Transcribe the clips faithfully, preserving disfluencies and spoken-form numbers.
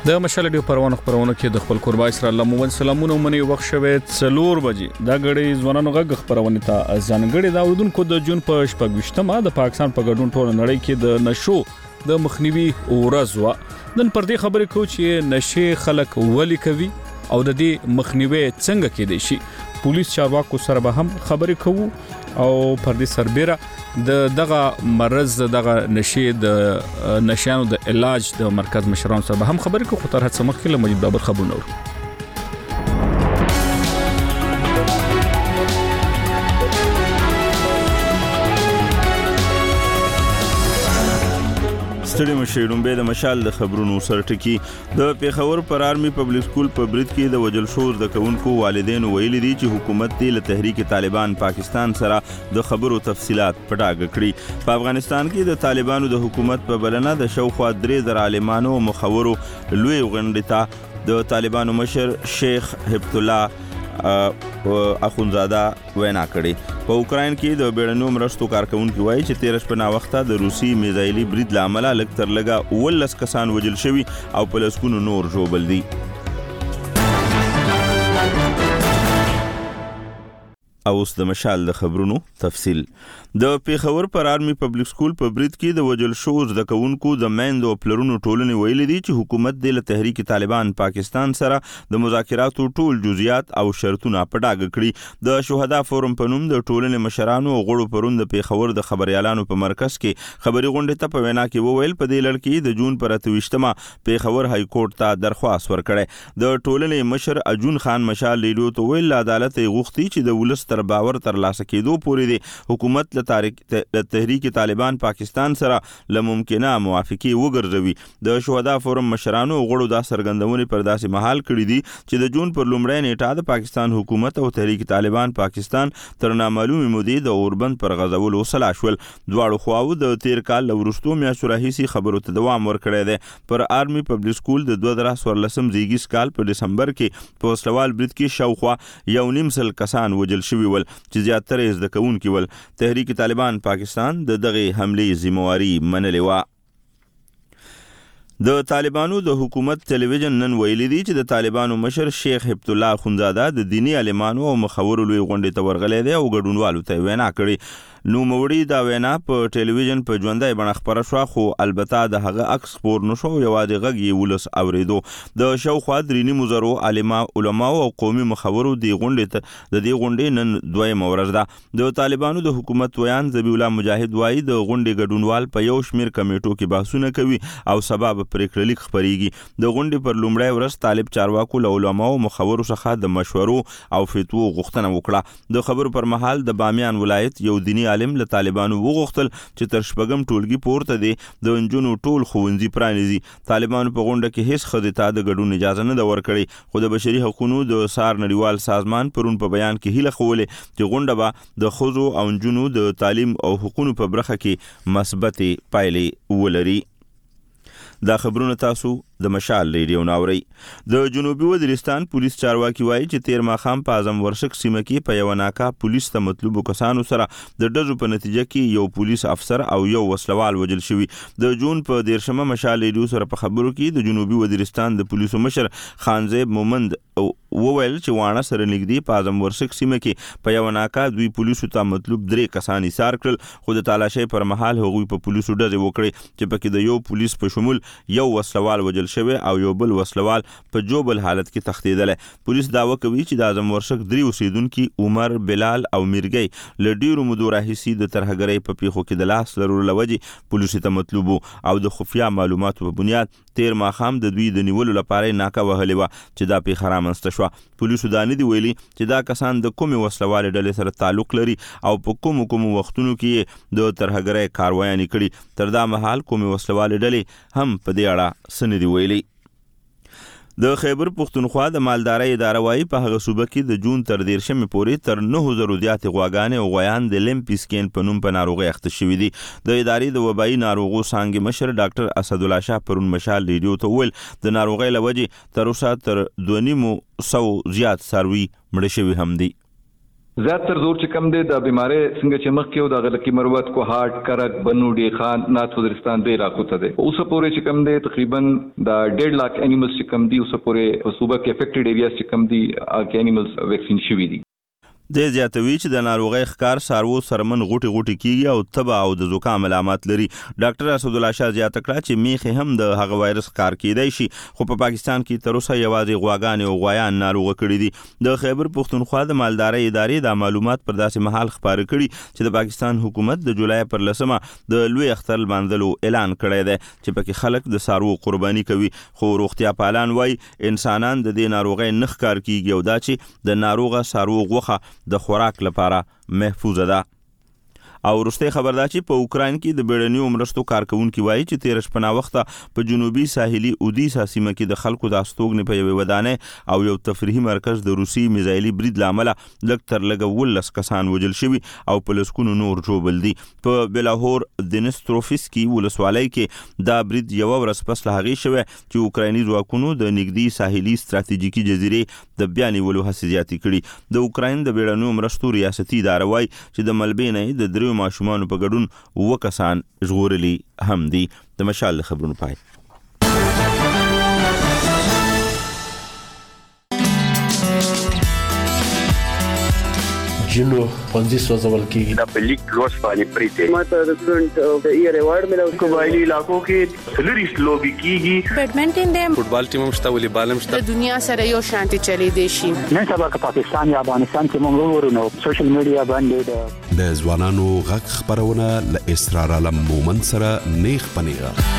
د مشال ډیو پروانه خبرونه کې د خپل قربای سره الله مو سلامونه منی وخت شوه څلور بجې دا غړي ځوانانو غږ خبرونه ته ځانګړي دا اوردونکو د جون په شپږشتمه د پاکستان په ګډون ټول نړۍ کې د نشو د مخنیوي ورځ وا نن پر دې خبرې کو چې نشه خلک ولي کوي او د دې مخنیوي څنګه کېدای شي پولیس چارواکو سره به هم خبرې کوو او پر دې سربېره د دغه مرز دغه نشه د نشانو د علاج د مرکز مشران سره هم خبرې کوو خو تر هڅه مخکې له مجید بابر خبرونه ورو ستړي مشرون به د مشال د خبرونو سرټکی د پیښور پر آرمي پبلک سکول په برید کې د وجل شوز د کونکو والدین ویلي دي چې حکومت د تحریک طالبان پاکستان سره د خبرو تفصيلات پټاګ کړي په افغانستان کې د طالبانو د حکومت په بلنه د شوخوا درې زره عالمانو او مخورو لوی غونډه ته د طالبانو مشر شیخ هبت الله اخونزاده وینا کړې په اوکرين کې د بیړنیو مرستو کارکونکو وایي چې تیر شپه نا وخته د روسي میزایلی برید لامل لږ تر لږه ولس کسان وجل شوي او په لسکونو نور جوړبل دي اوس د مشال د خبرونو تفصيل د پیښور پر آرمي پبلک سکول په برید کې د وجل شوز د کونکو د میندو پلرونو ټولنې ویلي دي چې حکومت د تحریک طالبان پاکستان سره د مذاکراتو ټول جزئیات او شرطونه پټاګ کړي د شهدا فورم په نوم د ټولنې مشرانو او غړو پروند د پیښور د خبريالانو په مرکز کې خبري غونډه ته په وینا کې وویل په دې لړ کې د جون پر اتوشتمه پیښور های کورټ ته درخواست ورکړې د ټولنې مشر اجون خان مشال لیدو ته ویل عدالت غوښتي چې د ولس تر باور تر لاسه کېدو پورې د حکومت له تحریک طالبان پاکستان سره لممکنه موافقه وګرځوي د شهدا فورم مشرانو غړو دا سرګندونې پر داسې محل کړی دي چې د جون پر لومړی نیټه د پاکستان حکومت او تحریک طالبان پاکستان تر نامعلومه مودې د اوربند پر غزولو وسلا شول دواړو خواو د تیر کال ورستو میاشتو راهیسي خبرو ته دوام ورکړی دی پر آرمي پبلک سکول د دوه زره څوارلسم زیږیز کال په دسمبر کې په وسلوال برید کې شاوخوا یو نیم سل کسان وجل شوي ول چې زیاتره یې زده کوونکي ول تحریک طالبان پاکستان د دغه حملې ذمہواری منلې و د طالبانو د حکومت ټلویزیون نن ویلي دي چې د طالبانو مشر شیخ هبت الله اخونزاده د دینی عالمانو او مخورو لوی غونډې ته ورغلې دي او ګډونوالو ته وینا کړې نو موړي دا وینا په ټلویزیون په ژوندۍ بڼه خبره شو خو البته د هغه عکس خبر نشو یوازې غږ یې ولس اوریدو د شوخوا درینی مزرو عالما علما او قومي مخورو دی غونډې ته د دې غونډې نن دویم ورځ ده د طالبانو د حکومت ویان ذبیح الله مجاهد وایي د غونډې ګډونوال په یو شمیر کمیټو کې بحثونه کوي او سبب پریکړه لیک خبريږي د غونډې پر لومړی ورځ طالب چارواکو له علما او مخورو څخه د مشورو او فتوو غوښتنه وکړه د خبرو پر مهال د بامیان ولایت یو دینی عالم له طالبانو وغوښتل چې تر شپږم ټولګي پورته دي د انجونو ټول ښوونځي پرانیزي طالبانو په غونډه کې هیڅ ښځې ته د ګډون اجازه نه ده ورکړې خو د بشري حقوقو د سار نړیوال سازمان پرون په بیان کې هیله خولې چې غونډه به د ښځو او انجونو د تعلیم او حقوقو په برخه کې مثبت پایلې ولري دا خبرونه تاسو د مشال ریډیو ناوري د جنوبي وزیرستان پولیس چارواکي وایي چې تیر ماخام په اعظم ورشک سیمه کې په یو ناکا پولیس ته مطلوبو کسانو سره د ډزو په نتیجه کې یو پولیس افسر او یو وسلوال وجل شوی د جون په دیرشمه مشال ریډیو سره په خبرو کې د جنوبي وزیرستان د پولیسو مشر خانزیب مومند وویل چې وانه سره نږدې په اعظم ورشک سیمه کې په یو ناکا دوی پولیسو ته مطلوب درې کسان ایثار کړل خو د تالاشۍ پر مهال هغوی په پولیسو ډزې وکړې چې پکې د یو پولیس په شمول یو وسلوال وجل شوی او یو بل وسلوال په جوبل حالت کې تښتیدل پولیس داوا کوي چې د اعظم ورشک درې اوسیدونکو عمر بلال او میرګي لډیرو مودو راهیسي د ترهګرۍ په پیښو کې د لاس لرلو لوجې پولیس ته مطلوب او د خفیا معلوماتو په بنیاد تیر ماخام د دوی د نیولو لپاره ناکا وهلې و چې دا پیښه رامنځته شوه پولیسو دا نه دی ویلي چې دا کسان د کومې وسلوالې ډلې سره تعلق لري او په کوم کوم وختونو کې د ترهګرۍ کاروایي کړي تر دا مهال کومې وسلوالې ډلې هم په دې اړه سندې ویلي د خیبر پختونخوا د مالدارۍ اداره وايي په هغه صوبه کې د جون تر دیرشمې پورې تر نه زره زیاتې غواګانې او غویان د لیمپسکین په نوم په ناروغۍ اخته شوي دي د ادارې د وبایي ناروغو څانګې مشر ډاکټر اسدالله شاه پرون مشال ریډیو ته وویل د ناروغۍ له وجې تر اوسه تر دوه نیم سوه زیات څاروي مړه شوي هم دي زیات تر زور چې کم دی د بیماری څنګه چې مخ کې او د غلکی مروت کو هارت کرک بنوډي خان نات وزیرستان دی راکوته دی اوس پورې چې کم دی تقریبا د ډېر لاک انیملز چې کم دی اوس پورې په صوبه کې افیکټډ ایریاز چې کم دی هغه انیملز ویکسین شوي دي. د زیاتوي چې د ناروغي ښکار سارو سرمن غوټي غوټي کیږي او تبع او د زکام علامات لري. ډاکټر اسد الله شاه زیاته کړه چې میخه هم د هغه وایرس ښکار کیدای شي خو په پاکستان کې تر اوسه یوازې غواګان او غوایان ناروغ کړي دي. د خیبر پښتونخوا د مالدارۍ ادارې د معلومات پر داسې مهال خبرې کړي چې د پاکستان حکومت د جولای پر لسمه د لوی اختر باندلو اعلان کړی دی چې پکې خلک د سارو قرباني کوي خو روغتیا پالان وای انسانان د دې ناروغي نه ښکار کیږي او دا چې د ناروغه سارو غوخه د خوراک لپاره محفوظه ده. او وروسته خبر ده چې په اوکراین کې د بیړنیو مرستو کارکونکو وایي چې تیر شپه نا وخته په جنوبي ساحلي اودیسا سیمه کې د خلکو د استوګنې په یوه ودانه او یو تفریحي مرکز د روسي میزایلي برید لامل لږ تر لږه ولس کسان وژل شوي او په لسکونو نور ژوبل دي. په بلاهور دنستروفسکي ولسوالۍ کې دا برید یو ورځ پس له هغې شوی چې اوکرایني ځواکونو د نږدې ساحلي ستراتیژیکي جزیرې د بیا نیولو هڅې زیاتې کړي. د اوکراین د بیړنیو مرستو ریاستي اداره وایي چې د ملبې نه د دریو ماشومانو په ګډون اووه کسان ژغورلي هم دي. د مشال خبرونو پای. جنو پنځه سوځول کېږي د بلیک لوس باندې پریته ماته د سټډنټ د ایئر ایوارډ ملو قبایلی علاقو کې سلریس لوبي کیږي بیډمنټن دی فوټبال ټیم هم شته ولې بالم شته د دنیا سره یو شانتي چلی دی شي نن سبا که پاکستان یا افغانستان کې موږ ورونو سوشل میډیا باندې د ځوانانو غږ خبرونه ل اسرار علم مومن سره نیخ پنیغه.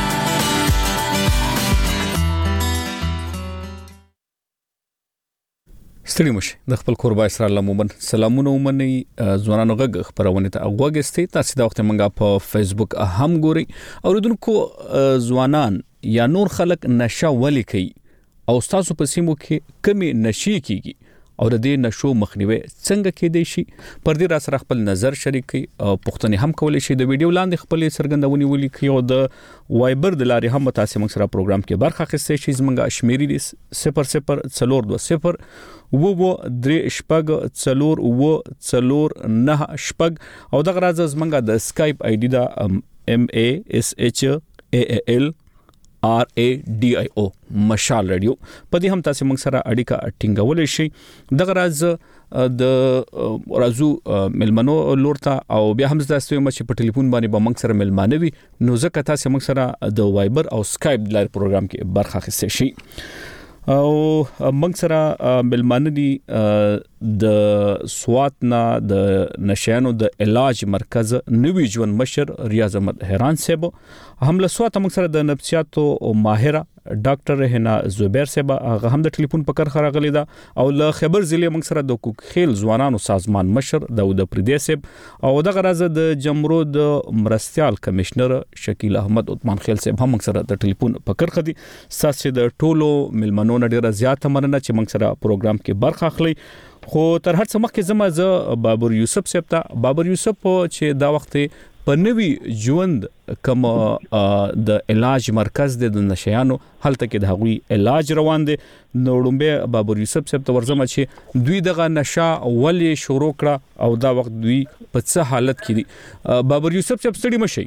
ستړي مشه د خپل قربا اسرار لمومن سلامونه ومني ځوانانو غږ خبرونه ته اغوګستي تاسو دا وخت منګه په فیسبوک هم ګوري اوریدونکو ځوانان یا نور خلک نشه ولي کوي او تاسو په سیمو کې کمی نشي کیږي او د دې نشو مخنیوي څنګه کېدای شي پر دې را سره خپل نظر شریک کړئ او پوښتنه هم کولای شي د ویډیو لاندې خپل سرګندونی ولیکي او د وایبر د لارې هم تاسو موږ سره پروګرام کې برخه اخیستئ شئ زموږه شمیرې دي صفر صفر څلور دوه صفر وو درې شپږ څلور وو څلور نه شپږ او دغه راز زموږه د اسکایپ آی ډی دا ام ای اس ایچ ای ال آر ای ډی آی او مشال رادیو په دې هم تاسو موږ سره اړیکه ټینګولای شئ دغه راز د رازو ملمنو لورته او بیا هم تاسو چې په ټلیفون باندې به موږ سره ملمانوي نو ځکه تاسو موږ سره د وایبر او اسکایپ لار پروګرام کې برخه اخیستئ شئ او موږ سره ملمانه دي د سواتنا د نشانو د علاج مرکز نوی ژوند مشر ریاض احمد حیران صاحب هم له سوات موږ سره د نفسیاتو ماهره ډاکټر رهنا زبیر صاحب هغه هم د ټلیفون په کار خراغلی دا او له خبر ضلع موږ سره د کوکخیل ځوانانو سازمان مشر داود پردی صاحب او دغه راز د جمرو د مرستيال کمشنر شکیل احمد عثمان خیل صاحب هم موږ سره د ټلیفون په کار خدي ساسه د ټولو ملمنو ډیره زیاته مننه چې موږ سره پروګرام کې برخه اخلي خو تر هر څه مخکې زما ز بابر یوسف صاحب ته بابر یوسف چې دا وخت په نوی ژوند کوم د علاج مرکز د نشيانو هلته کې د هغوی علاج روان دي نو ډومبه بابر یوسف صاحب ته ورزمه چې دوی دغه نشه ولې شروع کړه او دا وخت دوی په څه حالت کې دي بابر یوسف صاحب ستړي مشي.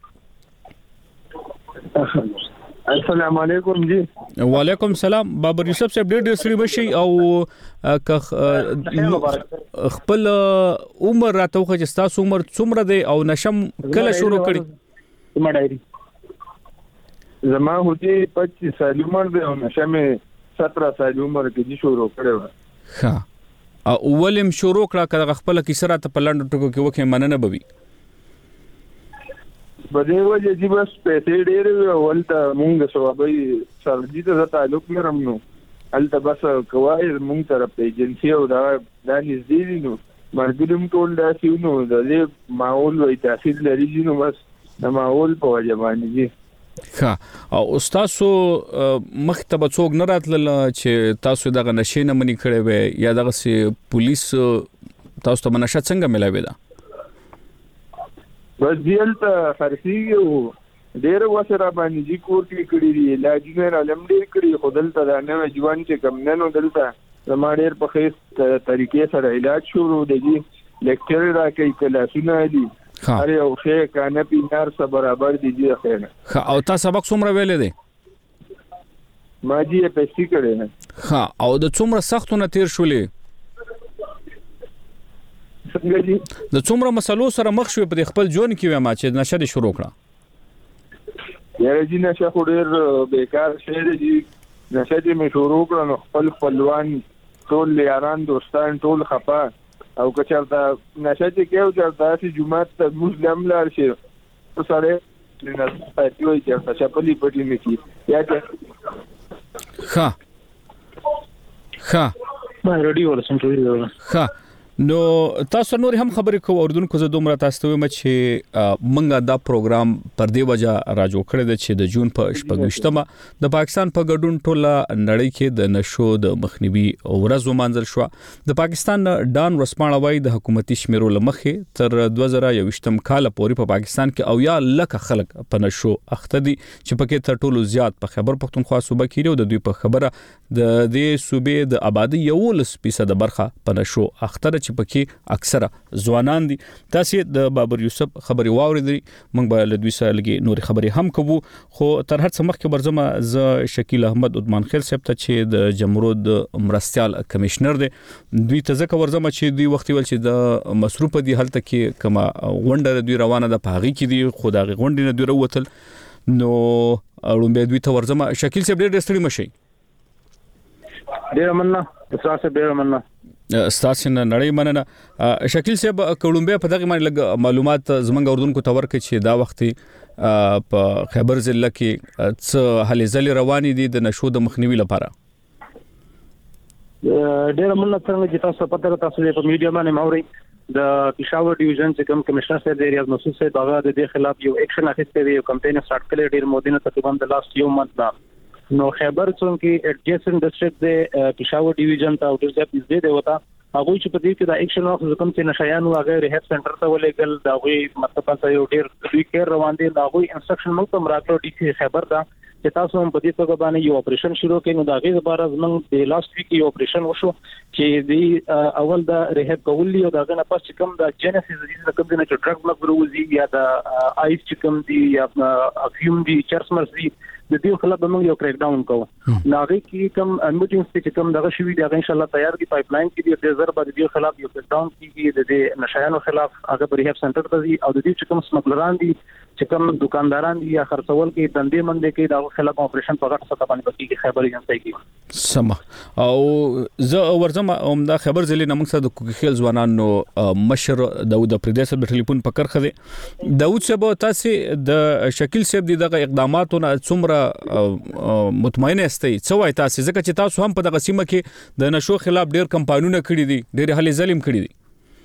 السلام علیکم جی. وعلیکم السلام بابر یوسف صاحب ډېر ډېر ستړي مشي او خپل عمر راته وخت چې تاسو عمر څومره دی او نشم کله شروع کړی؟ ما ډایری زما هوتی پچیس سال عمر دی او نشم سترہ سال عمر کې شروع کړو. ها او ولیم شروع کړه کله خپل کې سره ته پلان ټکو کې وکه مننه بوي بده وجه چې بس پیسې ډېر ولته مونږ سوابي سرجی ته تعلق لرم نو الته بس کوای مونږ طرف ته ایجنسی او دا د نږدې نو مرګلم ټول دا سينو د ماحول وي تاثیر لري نو بس د ماحول په وجه باندې دي. ها او تاسو مختبه څوک نه راتل چې تاسو دغه نشي نه منی کړي وي یا دغه سي پولیس تاسو ته منشه څنګه ملاوي ده؟ بس دیل ته خرسیږي او ډېر وسره باندې کور کې کړی دی علاج نه علم ډېر کړی خدل ته دا نه ژوند چې کم نه نو دلته زما ډېر په ښه طریقې سره علاج شروع دی لیکچر راکوي کلاسونه دي هر یو شی کانه پینار سره برابر دي دی خیر او تاسو سبق څومره ویلې دي ما جی پېسې کړې ها او د څومره سختونه تیر شولې څنګه دي د څومره مسلو سره مخ شوې په خپل ژوند کې ما چې نشه دي شروع کړه یاره جی نشه خو ډېر بیکار شی دی نشه دې مې شروع کړه نو خپل خپلوان ټول یاران دوستان ټول خپه او که چېرته نشه چې کېو چېرته داسې جومات ته لمونځ له هم لاړ شي نو سړی پاتې وایي چېرته چپلي پټي مې کړي یا ښه ښه ما رډي ولا سنټري ښه نو تاسو نور هم خبرې کوو اوردونکو زه دومره تاسو ته وایم چې منګه دا پروګرام پر دی وجه راجو کړی دی چې د جون په شپږشتمه د پاکستان په ګډون ټوله نړۍ کې د نشو د مخنیوي ورځ ومانځل شو د پاکستان ډان ورسپانه وای د حکومتي شمیرو لمخې تر دوه زره یوویشتم کال پورې په پاکستان کې او یا لکه خلک په نشو اخته دي چې پکې تر ټولو زیات په خیبر پختونخوا صوبه کې او د دوی په خبره د دې صوبې د آبادی یو لس فیصد برخه په نشو اخته چې پکې اکثره ځوانان دي تاسو د بابر یوسف خبري واوریدي موږ به له دوی سره لګي نور خبري هم کوو خو تر هر څه مخکې برزمه ز شکیل احمد عثمان خیل صاحب ته چې د جمهوریت مرستيال کمشنر دی دوی ته ځکه ورزمه چې دوی وخت ول چې د مصروف دي هلته کې کما غونډه دوی روانه د پاغي کې دي خدای غونډې نه دوی وروتل نو اړومبه دوی ته ورزمه شکیل صاحب ډېر ستړي مشي ډېر مننه تاسو ډېر مننه ستاسو نړۍ مننه شکیل صاحب کولمبیا په دغه باندې لګ معلومات زمونږ اردوونکو ته ورکړي چې دا وخت په خیبر ضلع کې څه هلې ځلې روانې دي د نشو د مخنیوي لپاره ډېر مننه څنګه چې تاسو پته تاسو په میډیا باندې موري د پېښور ډیویژن چې کوم کمشنر صاحب دی ریاض مسعود صاحب هغه د دې خلاف یو اکشن اخیسته دی یو کمپاین سٹارټ کړی ډېر مودینه تقریبا د لاست یو منث دا نو خیبر څنګه ایڈجسنٹ ډسټریکټ د پېښور ډیویژن ته او ډېر ځای دې دی وتا هغه چې په دې کې د اکشن واخ کوم چې نشایان واغې ریهاب سنټر ته ولېګل دا وی مطلب تاسو یو ډېر دوی کېر روان دي دا وی انسټرکشن موږ ته راکړو ډي سي خیبر دا چې تاسو هم په دې توګه باندې یو اپریشن شروع کړئ نو دا غي لپاره زموږ د لاست ویک یو اپریشن وشو چې دی اول دا ریهاب کول او دا غنه پس چې کوم د جنسیس د کوم نه چې ډرګ بلک وروزي یا د آیس چې کوم دی یا افیوم دی چرسمرز دی د دې خلاف به موږ یو کریک ډاون کوو ناغي کې کوم میټینګز چې کوم دغه شوی دی ان شاء الله تیار کی پایپ لاین کې دی د ضرب د دې خلاف یو کریک ډاون کیږي د دې نشایانو خلاف هغه په ریهاب سنټر ته دي او د دې چې کوم سمګلران دي چې کوم دکانداران دي یا خرڅول کې دندې مندې کې دا خلاف اپریشن په غټ سطح باندې پکې خیبر ایجنسی کې سم او زه ورزم اومدا خبر ځلې نمنګ سره د کوکیل ځوانانو مشر داوود پردیس په ټلیفون پکړ خده داوود صاحب تاسو د شکیل صاحب دغه اقداماتونه څومره مطمئن استئ څه وای تاسو ځکه چې تاسو هم په دغه سیمه کې د نشو خلاف ډېر کمپاینونه کړی دي ډېر هلي ظلم کړی دي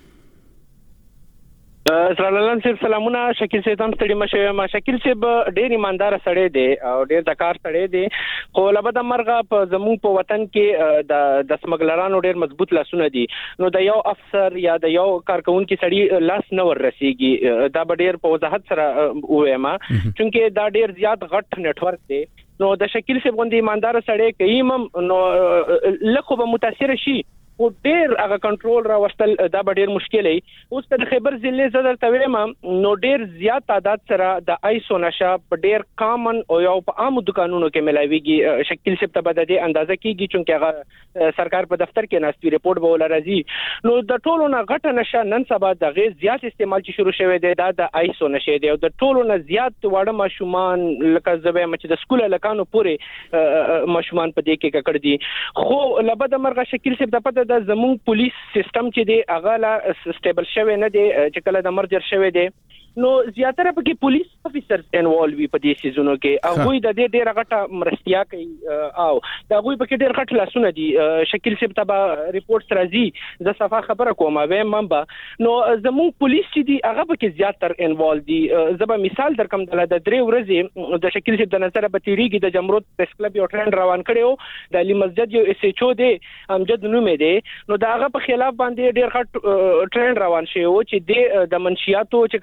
سلام صاحب سلامونه شکیل صاحب هم ستړي مشه ما شکیل صاحب ډېر ایماندار سړی دی او ډېر د کار سړی دی خو لبد مرغه په زمو په وطن کې د د سمګلرانو ډېر مضبوط لاسونه دي نو د یو افسر یا د یو کارکونکو سړی لاس نه ور رسیږي دا ډېر په وضاحت سره وایم چې دا ډېر زیات غټ نتورک دی نو د شکیل صاحب غوندي ایماندار سړی کيم نو لکه به متاثر شي او ډېر هغه کنټرول را وستل دا ډېر مشکل دی اوس په خیبر ضلع زدر تویم نو ډېر زیات تعداد سره د آیسو نشه په ډېر کامن او یو په عام دکانونو کې ملاويږي شکیل صاحب ته بد دي اندازه کیږي چې هغه سرکار په دفتر کې ناستوي ریپورت به ول راځي نو د ټولو نه غټه نشه نن سبا د غیر زیات استعمال چې شروع شوه دی دا د آیسو نشه دی او د ټولو نه زیات وړه ماشومان لکه زبې مچ د سکول لکانو پورې ماشومان په دې کې ککړ دي خو لبد مرغه شکیل صاحب د پته د زمون پولیس سیستم چې دی هغه لا سټیبل شوی نه دی چې کله د مرجر شوی دی نو زیاتره پکې پولیس افیسرز انوالو وي په دې سيزونو کې هغه د دې ډېر غټه مرستیا کوي او دا هغه پکې ډېر غټ لاسونه دي شکیل صاحب تبا ریپورت راځي ز صفه خبره کومه وایم منبا نو زمون پولیس چې دی هغه پکې زیاتر انوالو دي زبا مثال درکم د درې ورځې د شکیل صاحب د نظر په تیریږي د جمهوریت پریس کلب یو ټرند روان کړو د علي مسجد یو اس ایچ او دی امجد نومې دی نو دا هغه په خلاف باندې ډېر غټ ټرند روان شي او چې د منشياتو چې کم غټ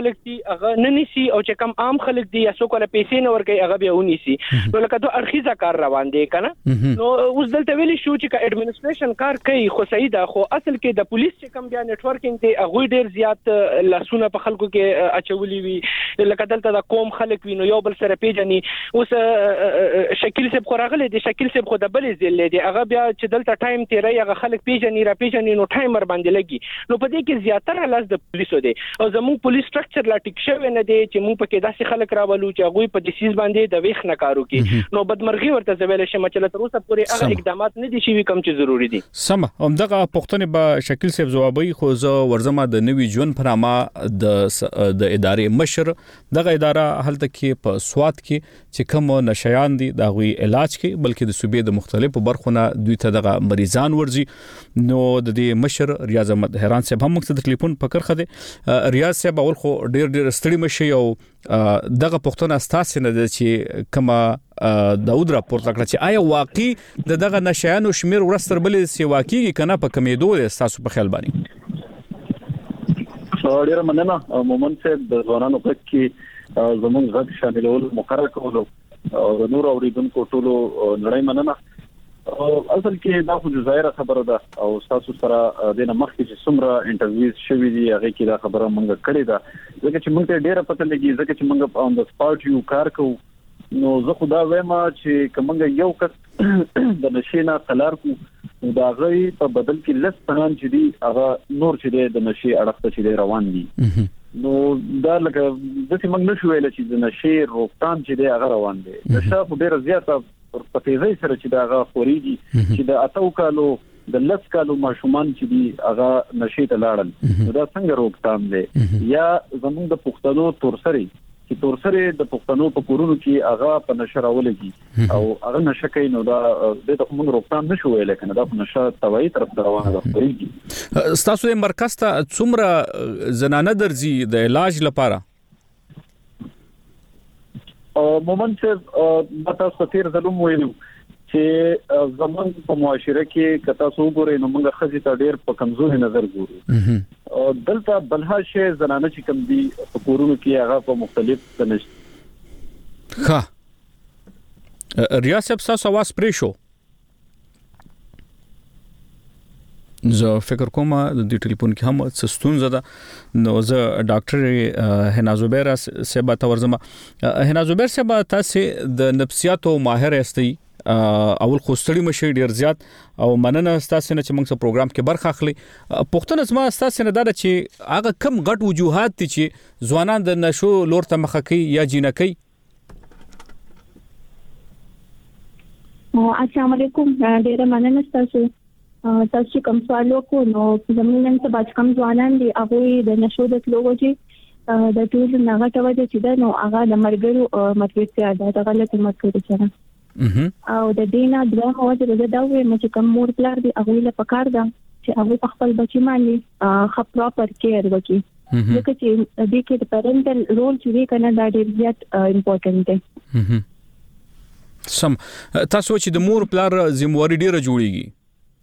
خلک دي هغه نه نيسي او چې کم عام خلک دي یا څوک له پیسې نه ورکي هغه به ونيسي نو لکه دوه اړخیزه کار روان دي کنه نو اوس دلته ویلي شو چې اډمنستریشن کار کوي خو صحیح ده خو اصل کې د پولیس چې کم بیا نتورکینګ دی هغه ډیر زیات لاسونه په خلکو کې اچولي وي لکه دلته د قوم خلک وینو یو بل سره پیژني اوس شکیل صاحب خو راغلی دی شکیل صاحب خو د بلې ځل دی هغه بیا چې دلته ټایم تیري هغه خلک پیژني را پیژني نو ټایمر باندې لګي نو په دې کې زیاتره لاس د پولیسو دی او زموږ پولیس سټرکچر لا ټیک شوی نه دی چې موږ پکې داسې خلک راولو چې هغه په دیسیز باندې د ویخ نه کارو کوي نو بدمرغي ورته زویل شي چې تر اوسه پورې هغه اقدامات نه دي شوي کوم چې ضروری دي سم همدغه پښتنې به شکیل صاحب جوابي خو زه ورزمه د نوي ژوند پرامه د د ادارې مشر دغه اداره هلته کې په سواد کې چې کوم نشيان دي دا غوي علاج کوي بلکې د صوبې د مختلفو برخونه دوی ته دغه مریضان ورځي نو د دې مشر ریاض احمد حیران صاحب هم مقصد ټلیفون پکړ خده ریاض صاحب اول خو ډیر ډیر ستړي مشي او دغه پښتون استاس نه د چې کما داود راپورټ کړ چې آیا واقعي د دغه نشيانو شمیر ورستر بلې سی واقعي کنه په کمیدو تاسو په خیال باندې ډیر مننه مومن صاحب د ځوانانو په کې زموږ غږ شاملول مقرر کولو او نور اوریدونکو ټولو نړۍ مننه اصل کې دا خو ظاهره خبره ده او تاسو سره د مخکې چې څومره انټرویوز شوي دي هغه کې دا خبره مونږ کړې ده ځکه چې مونږ ته ډیره پته لګي ځکه چې مونږ اون د سپاټ یو کار کوو نو زه خدا وایم چې کومه یو کس د نشینا قلار کو دا غي په بدل کې لس پنان چې دي هغه نور چې د نشي اړخته چې روان دي نو دا لکه د څه موږ نشو ویل چې د نشي روکتام چې دی هغه روان دي نشه په ډیره زیاته په تیزی سره چې دا هغه خوريږي چې د اتو کالو د لس کالو ماشومان چې دي هغه نشي ته لاړل دا څنګه روکتام دی یا زموږ د پښتنو تورسري چې تورسري د پښتنو په کورونو کې هغه په نشه راولږي او هغه نشه کوي نو دا د کوم روکتام نشو ویل کنه دا په نشه توای طرف روانه ده خوريږي تاسو د مرکز ته څومره زنانه درځي د علاج لپاره مومن صاحب د تاسو تیر ظلم ویلو چې زمون په معاشره کې کتا سو ګورې نو موږ خزي ته ډېر په کمزوري نظر ګورو او دلته بلها شی زنانه چې کم دي په کورونو کې هغه په مختلف تنش ها ریاست تاسو واس پرې شو زه فکر کوم د دې ټلیفون کې هم څه ستونزه ده نو زه ډاکټر هنا زبیر صاحب ته ورزم هنا زبیر صاحب تاسو د نفسیاتو ماهر استئ اول خو ستړي مشي ډیر زیات او مننه تاسو نه چې موږ په پروګرام کې برخه اخلي پښتون اسما تاسو نه دا چې هغه کم غټ وجوهات دي چې ځوانان د نشو لور ته مخ کوي یا جنکی السلام علیکم ډیر مننه تاسو تاسو کوم سوال وکړو نو زموږ نن څه باج کم ځوانان دي هغه د نشو د لوګو د ټول نه غټه وجه چې دا نو هغه د مرګرو مطلب ته دا غلط مطلب سره او د دینه دغه وجه د دا وې چې کوم مور پلار دی هغه له پکار ده چې هغه خپل بچی باندې خپ پراپر کیر وکړي ځکه چې د کې د پیرنټل رول چې کنه دا ډیر زیات امپورټنت دی سم تاسو چې د مور پلار ذمہواری ډیره جوړیږي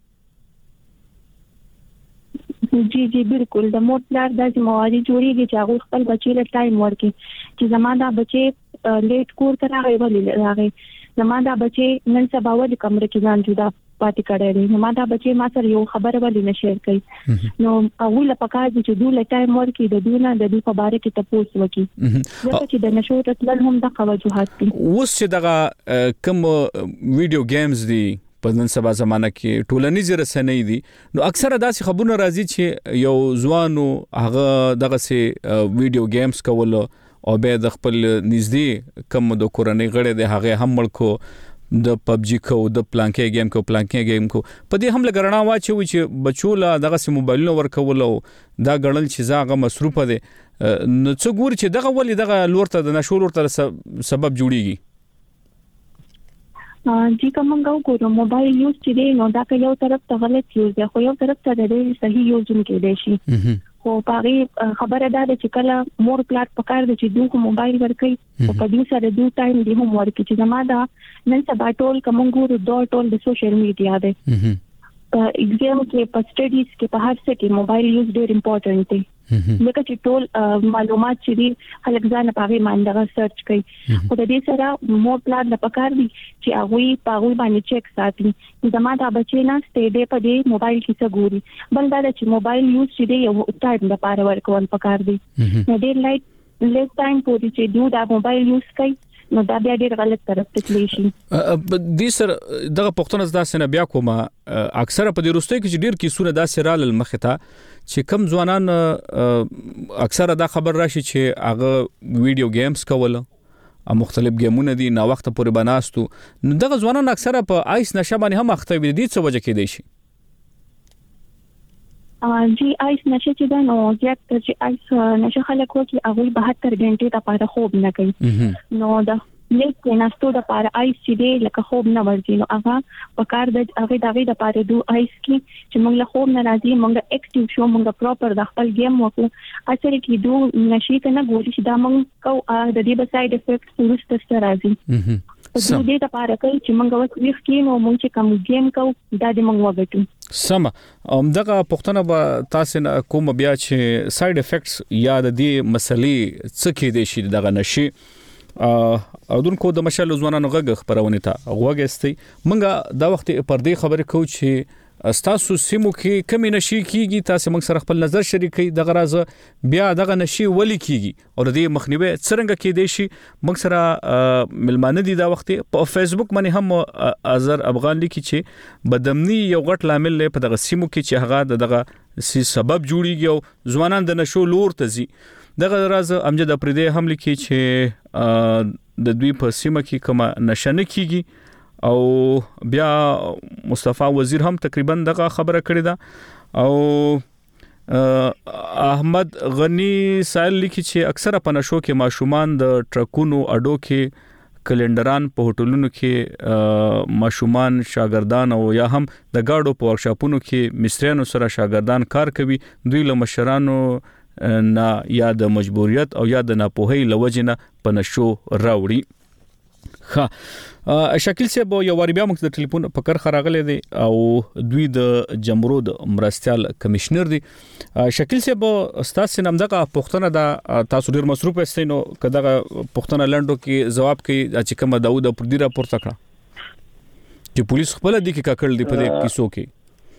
جی جی بالکل د مور پلار د ذمہواری جوړیږي چې هغه خپل بچی له ټایم ورکړي چې زماده بچي لیټ کور ته راغی ولې راغی زماده بچي نن سبا ول کمره کې ځان جدا پاتې کړی دی زماده بچي ما سره یو خبر ولې نه شیر کوي نو هغه له پکار دي چې دوی له ټایم ورکړي د دوی نه د دوی په باره کې تاسو وکړي ځکه چې د نشو تل هم د وجوهات دي اوس چې دغه کوم ویډیو گیمز دي په نن سبا زمانہ کې ټولنیز رسنۍ دي نو اکثره داسې خبرونه راځي چې یو ځوانو هغه دغه سي ویډیو گیمز کول او به د خپل نږدې کم د کورنۍ غړي د هغه هم ملکو د پبجی کو د پلانکې گیم کو پلانکې گیم کو په دې هم لګرنا واچوي چې بچولا دغه سي موبایلونو ورکول او دا غړل چې زاغه مصروفه دي نو څو ګور چې دغه ولې دغه لورته د نشو لورته سبب جوړیږي جی کومه ګورو موبایل یوز چې دی نو دا که یو طرف ته غلط یوز دی خو یو طرف ته د صحیح یوز هم کې دی شي خو پاري خبره ده چې کله مور پلات پکار دي چې دوی موبایل ورکړي او په دې سره دوی ټایم دی هم ورکړي چې زما دا نن سبا ټول کوم ګورو دوه ټول د سوشل میډیا دی په ایگزام کې په سټډیز کې په هر څه کې موبایل یوز ډېر امپورټنت دی لکه چې ټول معلومات چې دي خلک ځان په هغه باندې سرچ کوي خو د دې سره مو پلان د پکار دي چې هغه په هغه باندې چیک ساتي زما دا بچی نه ستې په دې موبایل کې څه ګوري بل دا چې موبایل یوز چې دی یو ټایم د پاره ورکول پکار دي نو ډېر لایټ لیس ټایم پورې چې دوی دا موبایل یوز کوي نو دا بیا ډېر غلط طرف ته تللی شي د سر دغه پښتون زدا سره بیا کومه اکثره په دې روستۍ کې ډېر کیسونه داسې رال مخته چې کم ځوانان اکثره دا خبر راشي چې هغه ویډیو گیمز کول او مختلف گیمونه دي نا وخت پورې بناستو نو دغه ځوانان اکثره په آیس نشه باندې هم اخته وي دي څه وجه کې دی شي جی آیس نشه چې دا نو زیات چې آیس نشه خلک وکي هغه بهتر غنټې ته پاره خوب نه کوي نو دا لیک ناستو د پاره آیس چې دی لکه خوب نه ورځي نو هغه په کار د هغه دغه د پاره دو آیس کې چې موږ له خوب نه راځي موږ اکټیو شو موږ پراپر د خپل گیم وکړو اصل کې دو نشي ته نه ګوري چې دا موږ کو د دې به ساید افیکټ ورسته ستر راځي د دې لپاره کوي چې موږ وخت ویښ کینو موږ چې کوم گیم کو دا د موږ وګټو سم ام دغه پښتنه به تاسو کوم بیا چې ساید افیکټس یا د دې مسلې څه کې دي شي دغه نشي او دونکو د مشال ځوانانو غږ خبرونه ته غوږستي منګه دا وخت پر دې خبرې کو چې تاسو سیمو کې کمی نشي کیږي تاسو موږ سره خپل نظر شریکي دغه راز بیا دغه نشي ولي کیږي او د دې مخنیوي څنګه کې دی شي موږ سره ملمانه دي دا وخت په فیسبوک باندې هم ازر افغان لیکي چې بدمنی یو غټ لامل په دغه سیمو کې چې هغه دغه سی سبب جوړیږي او ځوانان د نشو لور ته ځي دغه راز امجد اپریدي هم لیکي چې د دوی په سیمه کې کومه نشنه کیږي او بیا مصطفی وزیر هم تقریبا دغه خبره کړې ده او احمد غنی سائل لیکي چې اکثره په نشو کې ماشومان د ټرکونو اډو کې کلندران په هوټلونو کې ماشومان شاګردان او یا هم د گاډو په ورکشاپونو کې مستریانو سره شاګردان کار کوي دوی له مشرانو نه یا د مجبوریت او یا د ناپوهۍ لوجنه په نشو راوړي ها شکیل صاحب یو واری بیا موږ د ټلیفون په کار خراغله دي او دوی د جمهوریت مرستيال کمشنر دي شکیل صاحب استاد سینم دغه پښتنه د تاسو ډیر مصروف استینو کداغه پښتنه لندو کې جواب کوي چې کوم داوود پر دی راپور تکړه چې پولیس خپل دي کې کاکړل دی په دې کیسو کې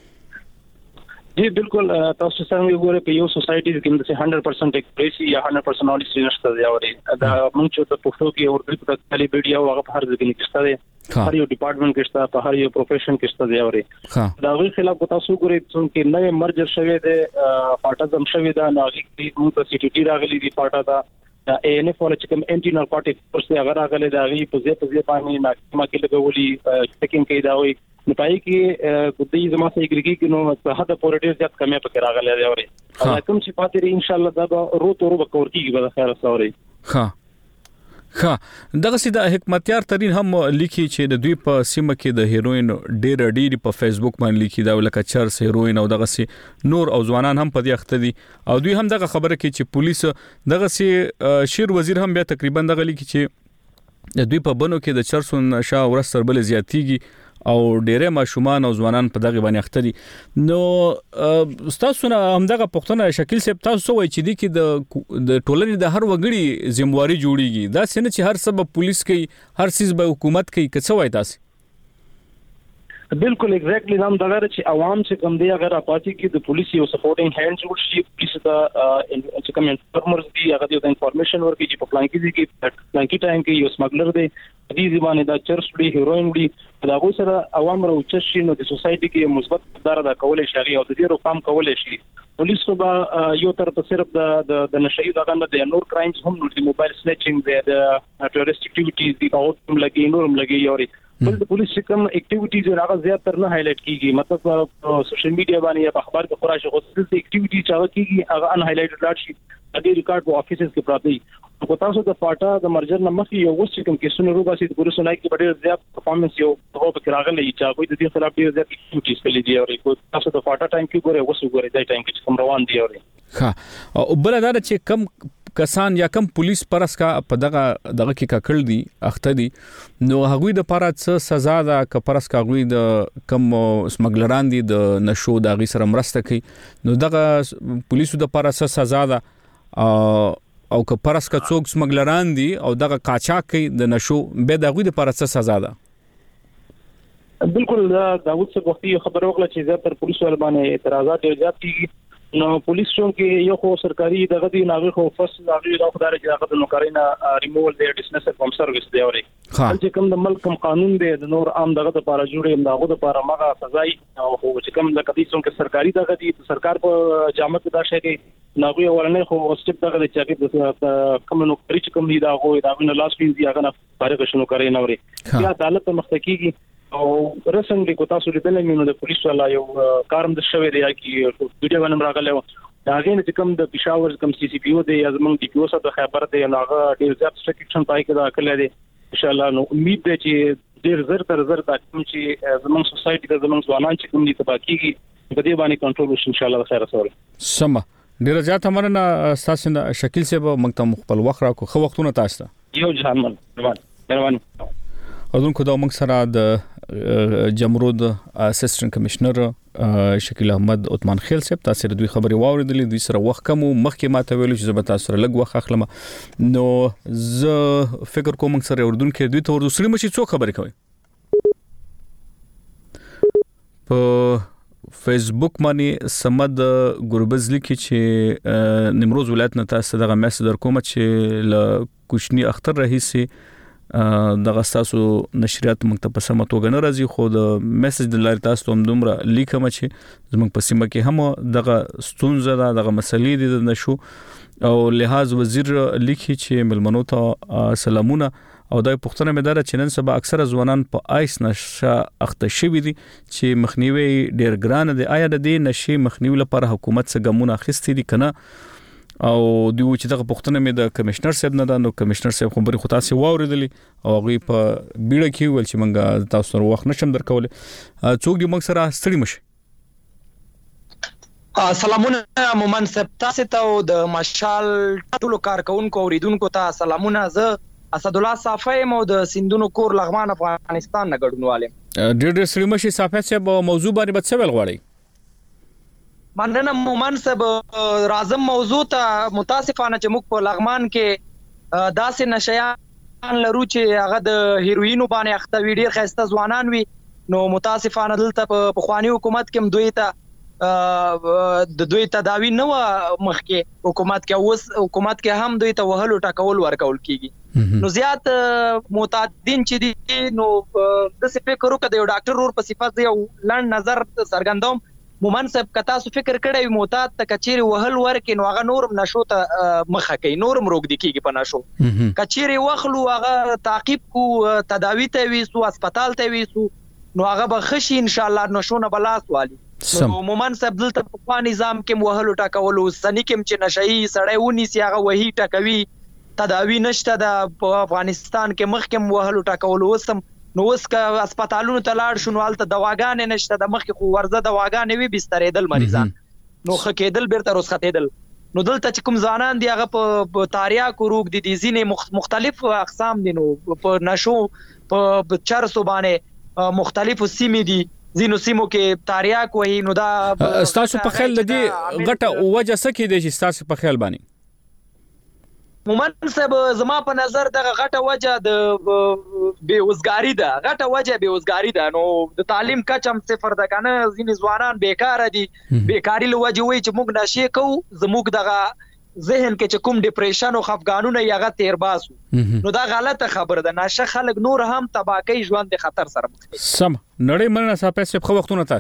جی بالکل تاسو څنګه وګورئ په یو سوسایټي کې د هندرد پرسنټ اکریسي یا هندرد پرسنټ نالج نشته دی او دا موږ چې په پښتو کې اور د کلی ویډیو هغه په هر ځای کې نشته دی هر یو ډپارټمنټ کې شته په هر یو پروفیشن کې شته دی او دا غوښ خلاف تاسو وګورئ چې نوې مرجر شوی دی پارټا زم شوی دا ناغي موږ ته سی ټی ټی راغلي دی پارټا دا اے ان اف ول چې کوم انټي نارکوټیک پرسه هغه راغلي دا غي په ځې په ځې باندې محکمه کې لګولي چیکینګ کوي دا وي نو پای کې د دې زما سره اګریګي کې نو په هدا پورټیر ځات کمه پکې راغلي دی اوري کوم چې پاتې ان شاء الله دا رو تو رو بکور کیږي به خیر سوري ها ها دغه سیده حکمتیار ترين هم لیکي چې د دوی په سیمه کې د هیروین ډېر ډېر په فیسبوک باندې لیکي دا لکه چرس هیروین او دغه سي نور او ځوانان هم په دې اخته دي او دوی هم دغه خبره کوي چې پولیس دغه سي شیر وزیر هم بیا تقریبا دغه لیکي چې د دوی په بنو کې د چرسو نشه ورستر بل زیاتیږي او ډېرې ماشومان او ځوانان په دغه باندې اخته دي نو تاسو نه همدغه پښتنه شکیل صاحب تاسو وایي چې دي کې د د ټولنې د هر وګړي ذمہواری جوړیږي دا څنګه چې هر سبب پولیس کوي هر سیس به حکومت کوي څه وایي تاسو بالکل ایگزیکټلی نام دا غره چې عوام چې کم دی اگر اپاتی کې د پولیس یو سپورټینګ هاند جوړ شي پولیس ته چې کوم انفارمرز دي هغه د انفارمیشن ورکړي چې په پلان کې دي کې پلان کې ټایم کې یو سمګلر دی دې ځمانه دا چرس دی هیروین دی دا غو سره عوام راوچ شي نو د سوسایټي کې مثبت دار دا کولای شي او د دې روکام کولای شي پولیس صوبه یو تر په صرف د د نشئی دغه نه د نور کرایمز هم نور د موبایل سنیچینګ دی د ټیرریسټ اکټیویټیز دی او هم لګي نور هم لګي یوري بل د پولیس کوم اکټیویټیز هغه زیات تر نه هایلایټ کیږي مطلب سوشل میډیا باندې یا په اخبار کې خورا شي غوښتل د اکټیویټی چې هغه کیږي هغه ان هایلایټډ لاټ شي د ریکارډ په افیسز کې پراته کو تاسو د فاټا د مرجر نه مخې یو وس کوم کیسونه روباسي د پولیسو نه کې ډېر زیات پرفارمنس یو په پکې راغلی چې هغه د دې خلاف ډېر زیات اکټیویټیز کړي دي او کو تاسو د فاټا ټایم کې ګوره وس ګوره د ټایم کې کوم روان دي اوري ها او بل دا چې کم کسان یا کم پولیس پرس کا په دغه دغه کې ککړ دي اخته دي نو هغوی د پاره څه سزا ده ک پرس کا هغوی د کم سمګلران دي د نشو د غي سره مرسته کوي نو دغه پولیسو د پاره څه سزا ده او که پرس کا څوک سمګلران دي او دغه قاچاق کوي د نشو به دغه د پاره څه سزا ده بالکل داوود څه وختي خبر وکړه چې زیاتره پولیسو ول باندې اعتراضات ډېر زیات کیږي نو پولیس چون کې یو خو سرکاري دغه دی ناغه خو فصل هغه د خدای چې هغه د نوکرینا ریموول دی ډیسمس فرم سرویس دی اوري چې کوم د ملک کوم قانون دی د نور عام دغه لپاره جوړې دغه لپاره مغه سزای او خو چې کوم د کدي څون کې سرکاري دغه دی سرکار په جامه کې دا شي کې ناغه ورنه خو سټپ دغه چې د کوم نوکری چې کوم دی دا خو دا نه لاس وینځي هغه نه فارغ شنو کوي نه اوري یا عدالت مختکیږي او رسنګ کو تاسو لیدل مینو د پولیس والا یو کارم د شوی دی چې ویډیو باندې راغلی و دا غین چې کوم د پېښور کوم سی سی پی او دی ازمن دی پی او سره خبر دی هغه ډیر زیات سټریکشن پای کې دا کړل دی ان شاء الله نو امید ده چې ډیر زر تر زر دا کوم چې زموږ سوسایټي د زموږ ځوانان چې کوم دي تباکیږي په دې باندې کنټرول وشي ان شاء الله خیر سره سم ډیر زیات امرنا تاسو نه شکل سه به مکتب خپل وخت راکو خو وختونه تاسو یو ځان من روان اذن کو دا موږ سره د جمرود اسسټنټ کمشنر شکیل احمد عثمان خیل صاحب تاسو د دوی خبري واوریدلې دوی سره وخت کم مخکې ماته ویلو چې زبتا سره لګ وخت اخلم نو ز فکر کوم موږ سره اردن کې دوی ته ورسري مشي څو خبري کوي په فیسبوک باندې سمد ګوربز لیکي چې نیمروز ولایت نه تاسو دغه میسج در کوم چې ل کوشنی اختر رئیسي دغه تاسو نشریات مکتب په سمه توګه نه راځي خو د میسج د لارې تاسو هم دومره لیکم چې زموږ په سیمه کې هم دغه ستونزه ده دغه مسلې دي د نشو او لحاظ وزیر لیکي چې ملمنو ته سلامونه او دای پښتنه مدار چې نن سبا اکثره ځوانان په آیس نشه اخته شوی دي چې مخنیوي ډیر ګران دي آیا د دې نشي مخنیوي لپاره حکومت څخه ګامونه اخیستي دي کنه او دوی چې دغه پښتنه مې د کمشنر صاحب نه دا نو کمشنر صاحب خبري خو تاسو واوریدلې او هغه په بیړه کې ول چې منګه تاسو سره وخت نشم درکول څوک دې موږ سره ستړي مشه سلامونه مومن صاحب تاسو ته د مشال ټولو کارکونکو اوریدونکو ته سلامونه زه اسد الله صافی مو د سندونو کور لغمان افغانستان نه ګډونواله ډېر ډېر ستړي مشه صافی صاحب موضوع باندې به څه ویل غواړي مننه مومن صاحب رازم موضوع ته متاسفانه چې موږ په لغمان کې داسې نشيان لرو چې هغه د هیروینو باندې اخته وی ډیر خسته ځوانان وي نو متاسفانه دلته په خواني حکومت کې دوی ته د دوی تداوی نه مخکې حکومت کې اوس حکومت کې هم دوی ته وهلو ټاکول ورکول کیږي نو زیات معتادین چې دي نو د څه فکر وکړه د یو ډاکټر ور په صفات یو لړ نظر څرګندوم مومن صاحب کتا سو فکر کړی معتاد ته کچيري وهل ورکې نو هغه نورم نشو ته مخه کوي نورم روغ دي کیږي په نشو کچيري وخلو هغه تعقیب کو تداوی ته ویسو هسپتال ته ویسو نو هغه به خشي ان شاء الله نشو نه بلاس والی نو مومن صاحب دلته په نظام کې وهلو ټاکولو سنی کې چې نشئی سړی ونی سی هغه وਹੀ ټاکوي تداوی نشته د افغانستان کې مخکم وهلو ټاکولو وسم نو اوس کا هسپتالونو ته لاړ شو نو الته دواګانې نشته د مخکې خو ورزه دواګانې وي بسترېدل مریضان نو خکېدل بیرته روز ختېدل نو دلته چې کوم ځانان دی هغه په تاریاکو روغ دي دي ځینې مختلف اقسام دي نو په نشو په چرسو باندې مختلفو سیمې دي زینو سیمو کې تاریاک وایي نو دا تاسو په خیال لدی غټه وجه سکه دي چې تاسو په خیال باندې مومن صاحب زما په نظر دغه غټه وجه د بیوزګاری ده غټه وجه بیوزګاری ده نو د تعلیم کچم صفر ده کنه ځینې ځوانان بیکاره دي بیکاری له وجه وي چې موږ نشي کوو زموږ دغه ذهن کې چې کوم ډیپریشن او خفګانونه یغه تیر باسو نو دا غلطه خبره ده نشه خلک نور هم تباکی ژوند د خطر سره سم نړۍ مننه صاحب صاحب خو وختونه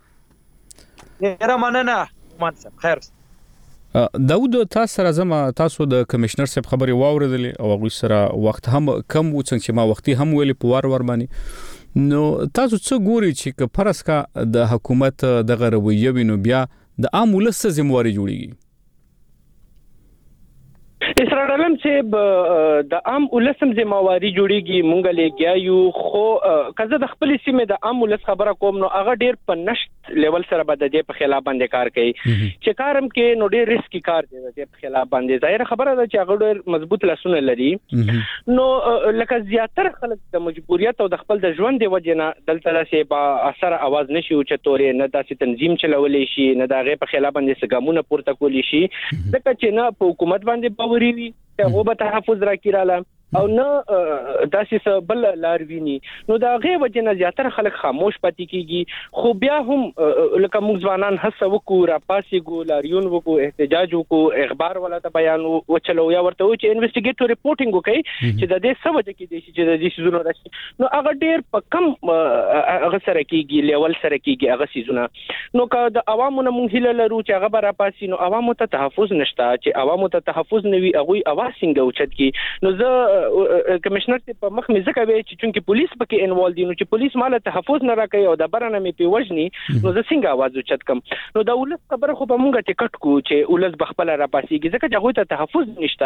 تاسو ډیره مننه مومن صاحب خیر داود تاسو سره زما تاسو د کمشنر صاحب خبري واوریدلې او هغه سره وخت هم کم و څنګه چې ما وختي هم ویلې په وار ور باندې نو تاسو څه ګوري چې ک فرض کا د حکومت د غرویه وینو بیا د عام ولس ذمہواری جوړیږي اسرار علم چې د عام ولسم ذمہواری جوړیږي مونږ لګیاو خو کزه د خپل سیمه د عام ولس خبره کوم نو هغه ډیر په نشټ لیول سره بد دی په خلاف باندې کار کوي چې کارم کې نو ډیر ریسکی کار دی په خلاف باندې ظاهر خبره ده چې هغه ډیر مضبوط لاسونه لري نو لکه زیاتره خلک د مجبوریت او د خپل د ژوند دی وجنه دلته لاسه په اثر आवाज نشي او چې تورې نه داسې تنظیم چلولې شي نه دغه په خلاف باندې سګامونه پورته کولی شي ځکه چې نه په حکومت باندې باوري وي ته و به تحفظ راکیراله او نه داسې بل لار ویني نو دا غي وجنه زیاتره خلک خاموش پاتې کیږي خو بیا هم لکه موږ ځوانان هڅه وکړو را پاسې ګو لاریون وکړو احتجاج وکړو اخبار ولا ته بیان وچلو یا ورته و چې انویسټیګیټ ریپورټینګ وکړي چې د دې سبب کې دي چې د دې سيزونو راشي نو هغه ډیر په کم هغه سره کیږي لیول سره کیږي هغه سيزونه نو که د عوامو نه مونږ هیله لرو چې هغه را پاسې نو عوامو ته تحفظ نشته چې عوامو ته تحفظ نوي هغه اواز څنګه اوچت کی نو زه کمشنر ته په مخ مې ځکه وی چې چونکې پولیس پکې انوالو دي نو چې پولیس مال ته تحفظ نه راکړي او د برنه مې په وجني نو زه څنګه आवाज اوچت کم نو دا ولس خبره خو په مونږه ټیکټ کو چې ولس بخپل را پاسيږي ځکه چې هغه ته تحفظ نشته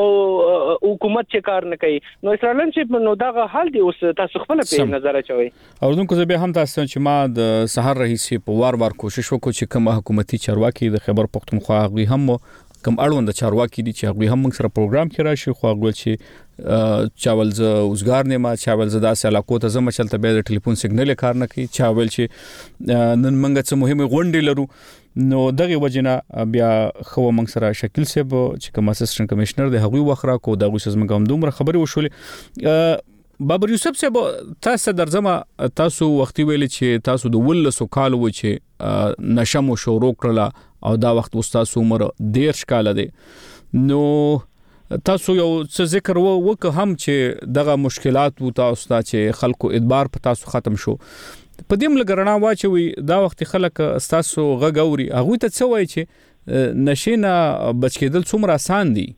او حکومت چې کار نه کوي نو اسرائیل چې نو دا حال دی اوس تاسو خپل په نظر اچوي اوردونکو زه به هم تاسو چې ما د سحر رئیس په وار وار کوشش وکړ چې کوم حکومتي چارواکي د خیبر پختونخوا غوي هم کوم اړوند چارواکي دي چې هغه هم موږ سره پروګرام کې راشي خو هغه چې چاول ز اوسګار نه ما چاول ز داسې علاقو ته زما چلته به د ټلیفون سیګنل کار نه کوي چاول چې نن موږ څه مهمه غونډې لرو نو دغه وجنه بیا خو موږ سره شکل سیب چې کوم اسسټنټ کمشنر دی هغه وخره کو دغه څه موږ هم دومره خبري وشولې بابر یوسف صاحب تاسو درځم تاسو وختي ویل چې تاسو د ولسو کال و چې نشمو شروع کړل او دا وخت استاد عمر ډیر شکاله دی نو تاسو یو څه ذکر وک هم چې دغه مشکلات و تاسو ته چې خلکو اعتبار په تاسو ختم شو په دې ملګرنا واچوي دا وخت خلک تاسو غغوري هغه ته څه وای چې نشینه بچ کېدل څومره آسان دي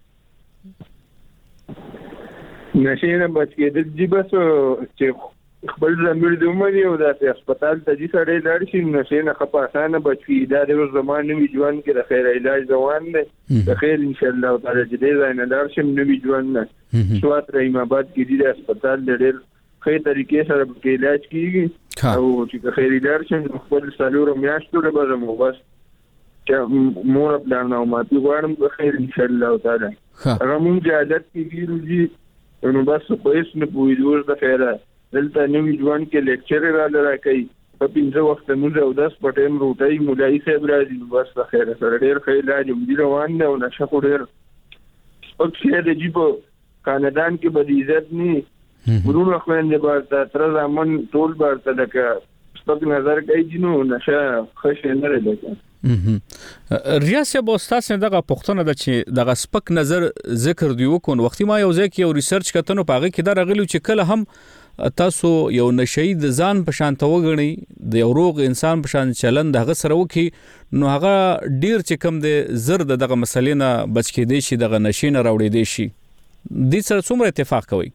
نشینه بچ کېدل دی بس چې خپل زمیر د عمر یو د هسپتال ته چې سړی لاړ شي نشینه خپه اسانه بچ کېږي دا د زمانه نوې ژوند کې د خیر علاج روان دی د خیر ان شاء الله تعالی چې دې نه لاړ شي نوې ژوند نه سوات رحیم آباد کې د هسپتال د ډېر خیر طریقې سره په علاج کیږي او چې خیر علاج شي خپل سالور میاشتو له بازم وبس چې مور پلان نو ماتي غواړم د خیر ان شاء الله تعالی هغه مونږ عادت کیږي نو بس په هیڅ نه پوهیږو د خیره دلته نوې ځوان کې لیکچر را لراکې په پنځه وخت موږ او داس په ټیم روټي مولای صاحب راځي بس په خیره سره ډېر خیر علاج هم روان دی او نشه خو ډېر او چې د جيبو کانادان کې به عزت نه ورونه خويندې به تر زمون ټول برته لکه سپک نظر کوي نو نشه خشه نه لري ریاست بوستاس نه دغه پښتون د چې دغه سپک نظر ذکر دی وکون وختي ما یو ځکه یو ریسرچ کتنو پاغه کې دا راغلی چې کله هم تاسو یو نشئی د ځان په شان توګنی د یو روغ انسان په شان چلند هغه سره وکي نو هغه ډیر چې کم د زر دغه مسلې نه بچ کېدې شي دغه نشي نه راوړې دي شي د سره څومره اتفاق کوي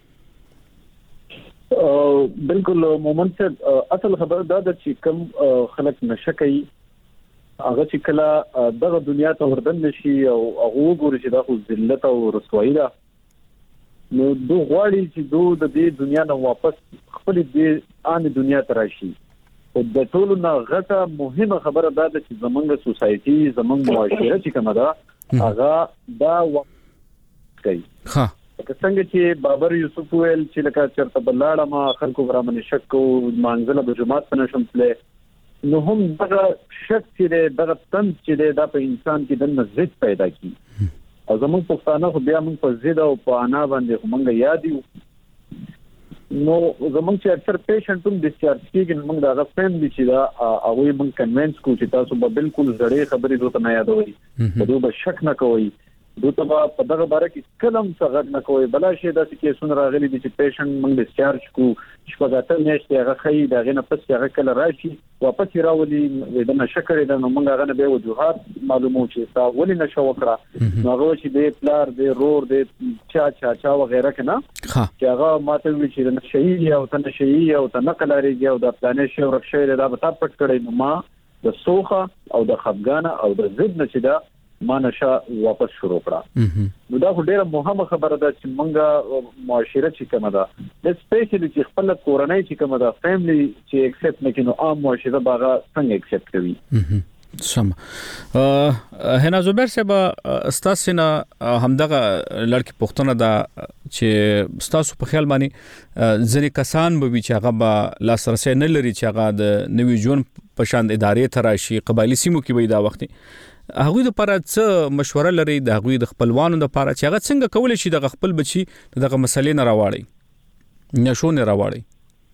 بالکل مومن صاحب اصل خبر دا د چې کم خلک نشه کوي هغه چې کله دغه دنیا ته وردن نشي او هغه وګوري چې دا خو ذلت او رسوایی ده نو دو غواړي چې دو د دې دنیا نه واپس خپل دې ان دنیا ته راشي او د ټولو نه غټه مهمه خبره ده چې زمونږ سوسايټي زمونږ معاشره چې کومه ده هغه دا کوي ها څنګه چې بابر یوسف ویل چې لکه چرته بلاړه ما خلکو برامن شک کو مانځله د جماعت په نشم تله نو هم دغه شک چې دغه تن چې د انسان کې د نزدې پیدا کی او زموږ پښتانه خو بیا موږ په زیاده او په انا باندې موږ یاد یو نو زموږ چې اکثر پیشنټ هم ډیسچارج کیږي موږ دا غفلت دي چې دا هغه موږ کنوینس کو چې تاسو به بالکل زړې خبرې دوته نه یادوي په دوه شک نه کوي دوته په دغه باره کې کلم څنګه نه کوي بلا شي دا چې سن راغلي دي چې پیشنټ موږ ډیسچارج کو شپږاته میاشتې هغه خې دا غنه پس هغه کله راشي واپس راولي د نشکرې د موږ هغه به وجوهات معلومو چې تا ولې نشو وکړه هغه چې د پلار د رور د چا چا چا وغیرہ کنه چې هغه ماته وی چې نشئی او تنشئی او تنقل لري او د پلانې شو رخصه دا به تاسو پټ کړئ نو ما د سوخه او د خفګان او د ضد نه چې دا ما نشه واپس شروع کړه. نو دا ډیره مهمه خبره ده چې موږ معاشره چې کومه ده د سپیشلی چې خپل کورنۍ چې کومه ده فیملی چې ایکسپټ نه کینو عام معاشره باغه څنګه ایکسپټ کوي. سم هنا زبیر صاحب استاسو نه همدغه لړکی پښتنه دا چې استاسو په خیال باندې ځنې کسان به چې هغه به لاسرسي نه لري چې هغه د نوی جون په شان ادارې تراشي قبایلی سیمو کې وي دا وخت هغه د لپاره څه مشوره لري د هغه د خپلوانو د لپاره چې هغه څنګه کولای شي د خپل بچي دغه مسلې نه راوړي نشو نه راوړي.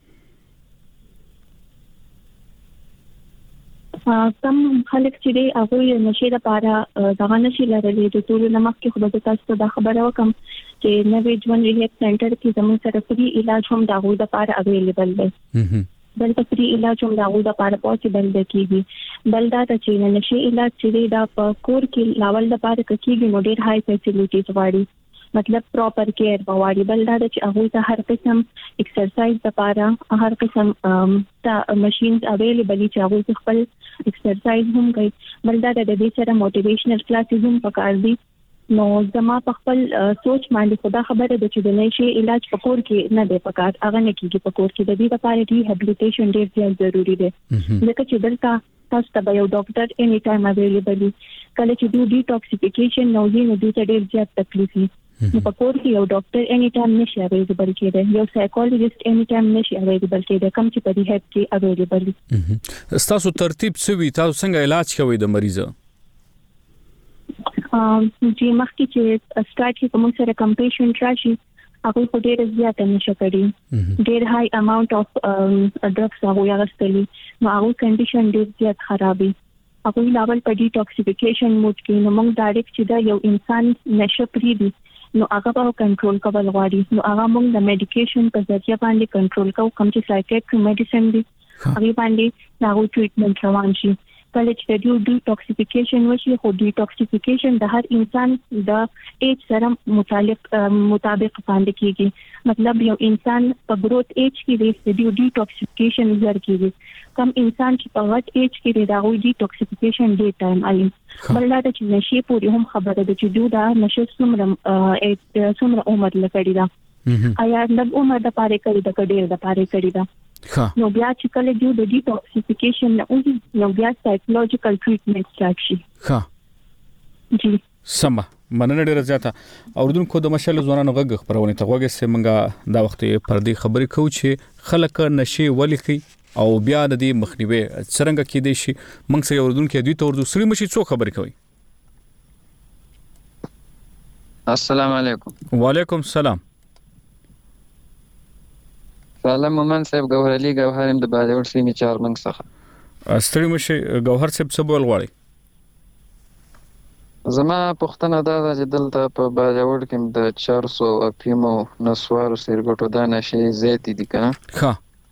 کم خلک چې دی هغه نشي لپاره دغه نشي لري د ټول نمک کې خو د تاسو د خبره وکم چې نوی ژوند ریهاب سنټر کې زموږ سره فری علاج هم دغه د لپاره اویلیبل دی. بلته فری علاج هم دغه د لپاره پوسیبل دی کیږي. بل دا چې نشي علاج چې دا په کور کې لاول د لپاره کیږي نو ډیر هاي فیسیلیټیز واړي مطلب پراپر کیر بواړي. بل دا چې هغه ته هر قسم ایکسرسایز لپاره هر قسم تا ماشينز اویلیبل چې هغه خپل ایکسرسایز هم کوي. بل دا د دې سره موټیویشنل کلاسز هم پکار دي. نو زما په خپل سوچ باندې خدا خبره ده چې د نشي علاج په کور کې نه دی پکار هغه نه کیږي په کور کې د دې لپاره ریهابلیټیشن ډیر زیات ضروری دی ځکه چې دلته تاسو ته یو ډاکټر اني ټایم اویلیبل دی. کله چې دوی ډیټاکسیفیکیشن نو یې نو دوی ته ډیر زیات تکلیف وي. نو په کور کې یو ډاکټر اني ټایم نشي اویلیبل کېده یو سایکولوژیست اني ټایم نشي اویلیبل کېده کوم چې په ریهاب کې اویلیبل دي. تاسو ترتیب سوي تاسو څنګه علاج کوي د مریض؟ ام چې مخکې چې سٹارټ کې کوم سره کم پیشنټ راشي هغه په ډېر زیات نشه کړي ډېر هاي اماونت اف ډرګز هغه یاستلی نو هغه کنډیشن ډېر زیات خرابي هغه لاول په ډیټاکسیفیکیشن موډ کې نو موږ ډایرکټ چې دا یو انسان نشه پری دي نو هغه په کنټرول کول غواړي نو هغه موږ د میډیکیشن په ذریعہ باندې کنټرول کوو کوم چې سایکیټری میډیسن دي هغه باندې دا ټریټمنټ روان شي. کله چې د ډیټاکسیفیکیشن وشي خو ډیټاکسیفیکیشن د هر انسان د ایج سره متعلق مطابق باندې کیږي مطلب یو انسان په گروث ایج کې د ډیټاکسیفیکیشن زر کیږي کم انسان چې په غټ ایج کې د هغه ډیټاکسیفیکیشن ډیر ټایم علي بل دا چې نشي پوری هم خبره ده چې دوی دا نشه څومره ایج څومره عمر لکړي دا آیا د عمر د پاره کړي د کډیر د پاره کړي دا نو بیا چې کله جو د ډیټاکسیفیکیشن نو بیا سایکولوژیکل ټریټمنټ سٹارټ شي. ها جی سم مننه ډیره زیاته اوردونکو د مشال ځوانانو غږ خبرونه ته غوږ سه منګه دا وخت پر دې خبرې کوو چې خلک نشي ولیکي او بیا د دې مخنیوي څنګه کې دي شي موږ سره اوردونکو دوی ته اردو سړي مشي څو خبرې کوي. السلام علیکم. وعلیکم السلام. سلام مومن صاحب ګوهر علي ګوهرم د باجوړ سیمې چارمنګ څخه. ستړي مشه ګوهر صاحب څه بول غواړي؟ زما پښتنه دا چې دلته په باجوړ کې د چارسو افیمو نسوارو سرګټو دا نشي زیات دي کنه. ها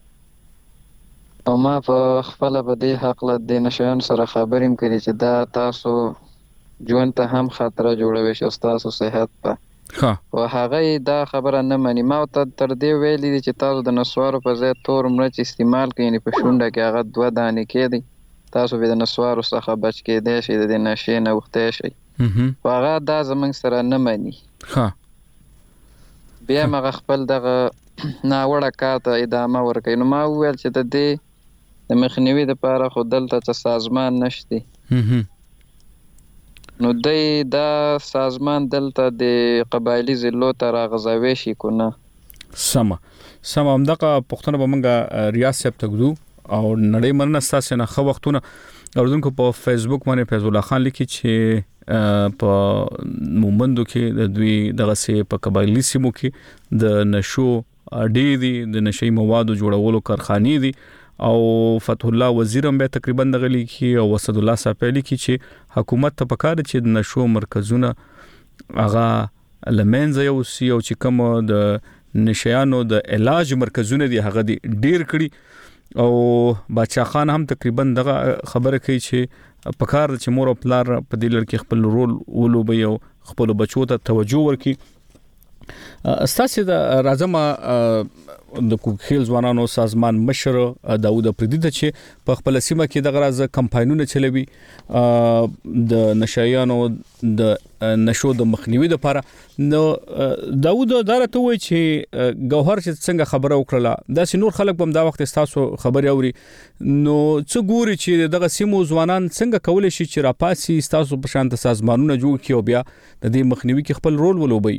او ما په خپل په دې حق له د نشان سره خبرېم کړي چې دا تاسو ژوند ته هم خطر جوړوي چې تاسو صحت په ها او هغه دا خبره نه مني ما ته تر دې ویلي چې تاسو د نسوارو په ځای تور مرچ استعمال کړئ یعنی په شونډه کې هغه دوه دانې کېدي تاسو به د نسوارو څخه بچ کېدئ شئ د نشې نه وختې شئ. هغه دا زمونږ سره نه مني. ها بیا مغه خپل دغه ناوړه کار ته ادامه ورکوي نو ما وویل چې د دې د مخنیوي لپاره خو دلته څه سازمان نشته نو دای دا سازمان دلته د قبایلی ضلعو ته راغځوي شي کو نه. سم سم همدغه پښتنه به موږ ریاست تګدو او نړۍ مننه تاسو نه خو وختونه اوردونکو په فیسبوک باندې فیض الله خان لیکي چې په مومندو کې د دوی دغه سي په قبایلی سیمو کې د نشو اډې دي د نشي موادو جوړولو کارخانې دي او فتح الله وزیر هم به تقریبا دغلی کی او وسد الله صاحب لیکي چې حکومت ته پکاره چې د نشو مرکزونه اغا لمنځ یو سی او چې کوم د نشيانو د علاج مرکزونه دي هغه دي ډیر کړي او بادشاہ خان هم تقریبا دغه خبره کوي چې پکاره چې مور او پلار په دې لړ کې خپل رول ولوبي او خپل بچو ته توجه ورکړي ستاسو د راځم د کوکخیل ځوانانو سازمان مشر داوود افریدي ته چې په خپل سیمه کې د غراز کمپاینونه چلوي د نشایانو د نشو د مخنیوي لپاره نو داوود دارته وای چې گوهر چې څنګه خبره وکړه دا سينور خلک بم دا وخت تاسو خبري اوري نو څه ګوري چې دغه سیمو ځوانان څنګه کولای شي چې راپاسي تاسو په شان سازمانونه جوړ کړي او بیا د دې مخنیوي کې خپل رول ولوبي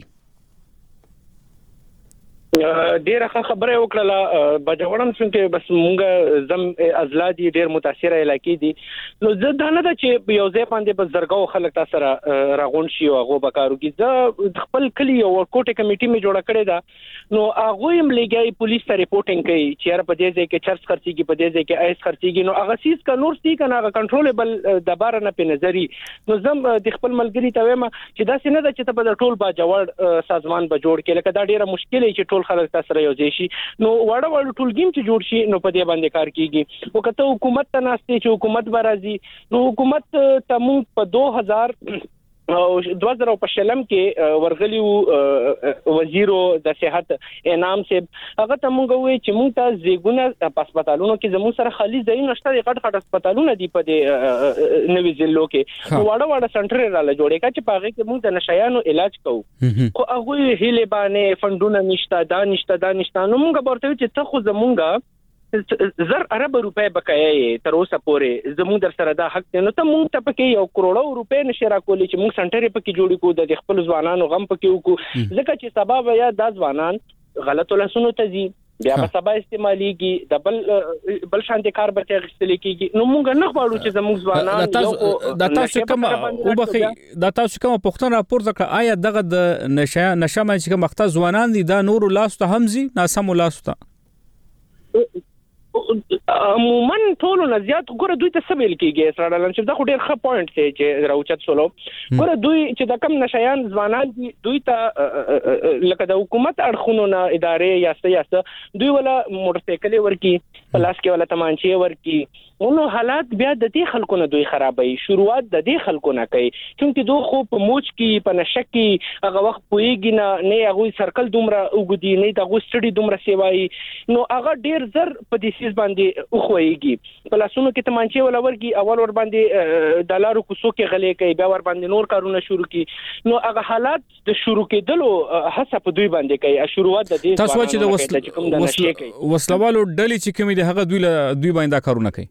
ډیره خبره وکړه بجوړم څنګه بس مونږ زم ازلادي ډیر متاثره علاقې دي نو زه دا نه چې یو ځای باندې په زرګاو خلک تاسو را راغون شي او هغه بکارو کې زه خپل کلی او کوټه کمیټي می جوړه کړې ده نو هغه هم لګي پولیس ته ریپورټینګ کوي چې په دې ځای کې چرچ خرڅيږي په دې ځای کې ایس خرڅيږي نو هغه سیس کا نور سي کنه هغه کنټرولبل د بار نه په نظری نو زم د خپل ملګری ته وایم چې دا څنګه ده چې ته په ټول با جوړ سازمان به جوړ کې لکه دا ډیره مشکله چې ټول خلک تاسو یو ځای شي نو وړه وړه ټولګیم چې جوړ شي نو په دې باندې کار کیږي او کته حکومت ته ناشته چې حکومت برازي نو حکومت ته موږ په دو هزار او دوه زره په شلم کې ورغلی وزیرو د صحت انعام صاحب هغه ته موږ وی چې موږ ته زیګونه په هسپتالونو کې زموږ سره خالي ځای نشته د غټ غټ هسپتالونه دی په دې نوي ضلعو کې وړه وړه سنټر را جوړې کا چې پاغه کې موږ د نشایانو علاج کوو خو هغه هیله باندې فندونه نشته دا نشته دا نشته نو موږ ورته چې ته خو زمونږه زر ارب روپے بقایې تر اوسه پورې زموږ در سره دا حق دی نو ته موږ ته پکې یو کروڑو روپے نشه راکولې چې موږ سنټر پکې جوړې کو د خپل ځوانانو غم پکې وکړو ځکه چې سبب یا د ځوانان غلط لسونو ته زی بیا په سبا استعماليږي د بل بل شانتي کار به غستل کېږي نو موږ نه غواړو چې زموږ ځوانان د تاسو کوم او بخي د تاسو کوم پښتون راپور ځکه آیا دغه د نشه نشه مې چې مخته ځوانان دي دا نور لاس ته همزي ناسم لاس ته عموما ټول نه زیات ګوره دوی ته سبیل کېږي اسرائیل چې دا خو ډېر ښه پوینټ دی چې راوچت سولو ګوره دوی چې د کم نشایان ځوانان دي دوی ته لکه د حکومت اړخونو نه ادارې یا سیاست دوی ولا موټر سایکل ورکی پلاس کې ولا تمانچې ورکی نو حالات بیا د دې خلکو نه دوی خرابوي شروعات د دې خلکو نه کوي چې دوی خو په موچ کې په نشکی هغه وخت پويږي نه نه هغه سرکل دومره وګدي نه د هغه سټډي دومره سیوای نو هغه ډیر زر په دې سیس باندې خوېږي په لاسونو کې تمانچې ولا ورګي اول ور باندې دلارو کوڅو کې غلې کوي بیا ور باندې نور کارونه شروع کی نو هغه حالات د شروع کېدلو هڅه په دوی باندې کوي شروعات د دې تاسو چې د وسلوالو ډلې چې کومې د هغه دوی دوی باندې کارونه کوي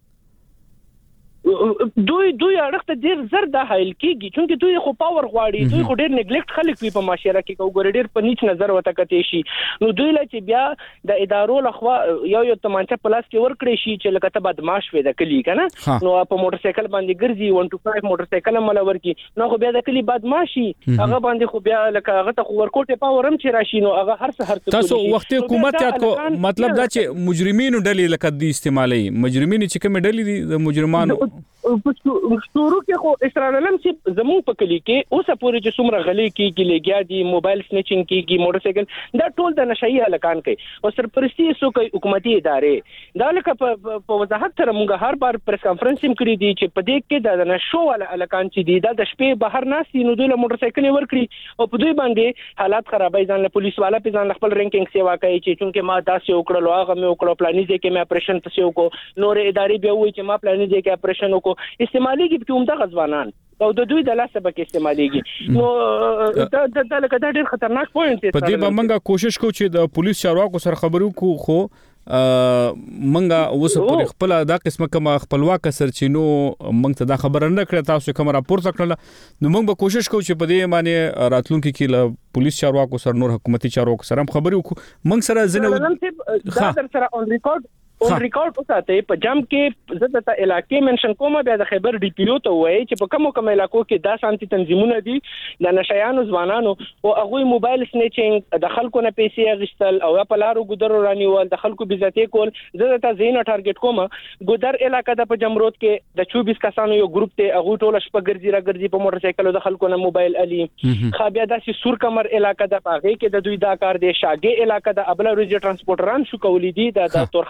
دوی دوی اړخته ډیر زر د حایل کیږي چې دوی خو پاور غواړي دوی خو ډیر نیګلیکټ خلک وي په معاشره کې کو ګور ډیر په نیچ نظر وته کته شي نو دوی لا چې بیا د ادارو لخوا یو یو تمانچه پلاس کې ور کړی شي چې لکه ته بدمعاش وي د کلی کنه نو په موټر سایکل باندې ګرځي one twenty-five موټر سایکل مل ورکی نو خو بیا د کلی بدمعاشي هغه باندې خو بیا لکه هغه ته ورکوټه پاورم چې راشي نو هغه هر څه هر تاسو وخت حکومت یاد کو مطلب دا چې مجرمینو ډلې لکه د استعمالي مجرمین چې کوم ډلې دي د مجرمانو شروع کې خو اسرائیل چې زمون په کلی کې اوسه پورې چې څومره غلې کېږي لګیا دي موبایل سنیچینګ کېږي موټر سایکل دا ټول د نشئی هلکان کوي او سرپرستی سو کوي حکومتي ادارې دا لکه په وضاحت سره موږ هر بار پریس کانفرنس هم کړی دي چې په دې کې د نشو ول هلکان چې دي دا د شپې بهر ناسي نو د موټر سایکل ورکړي او په دوی باندې حالات خرابای ځان له پولیس والا په ځان خپل رینکینګ سیوا کوي چې چونکه ما داسې وکړلو هغه مې وکړو پلاني ځای کې مې اپریشن پسې وکړو نور ادارې بیا وایي چې ما پلاني ځای کې اپریشن وکړو استعمالي کې کوم د غزوانان او د دوی د لاسه به کې استعماليږي نو دا د لکه دا ډېر خطرناک پوینټ دی په دې باندې موږ کوشش کوو چې د پولیس چارواکو سره خبرو کو خو منګه اوس په خپل دا قسمه کوم خپلواک سرچینو موږ ته دا خبر نه کړه تاسو کوم راپور ځکړل نو موږ به کوشش کوو چې په دې باندې راتلونکو کې له پولیس چارواکو سره نور حکومتي چارواکو سره خبرو کو موږ سره زنه دا در سره اون ریکارډ اون ریکارډ اوساته په جام کې زه د علاقې منشن کومه بیا د خیبر ډي پی او ته وایي چې په کومو کوم علاقو کې دا شانتي تنظیمونه دي د نشایانو ځوانانو او هغه موبایل سنیچینګ د خلکو نه پیسې غشتل او په لارو ګدر رانیول د خلکو بيزتي کول زه د زینه ټارګټ کومه ګدر علاقې د په جمرود کې د چوبیس کسانو یو ګروپ ته هغه ټول شپه ګرځي را ګرځي په موټر سایکل د خلکو نه موبایل علي خابیا د سور کمر علاقې د پاغه کې د دوی دا کار دی شاګي علاقې د ابل روزي ترانسپورټران شو کولی دي د تورخام ترانزیت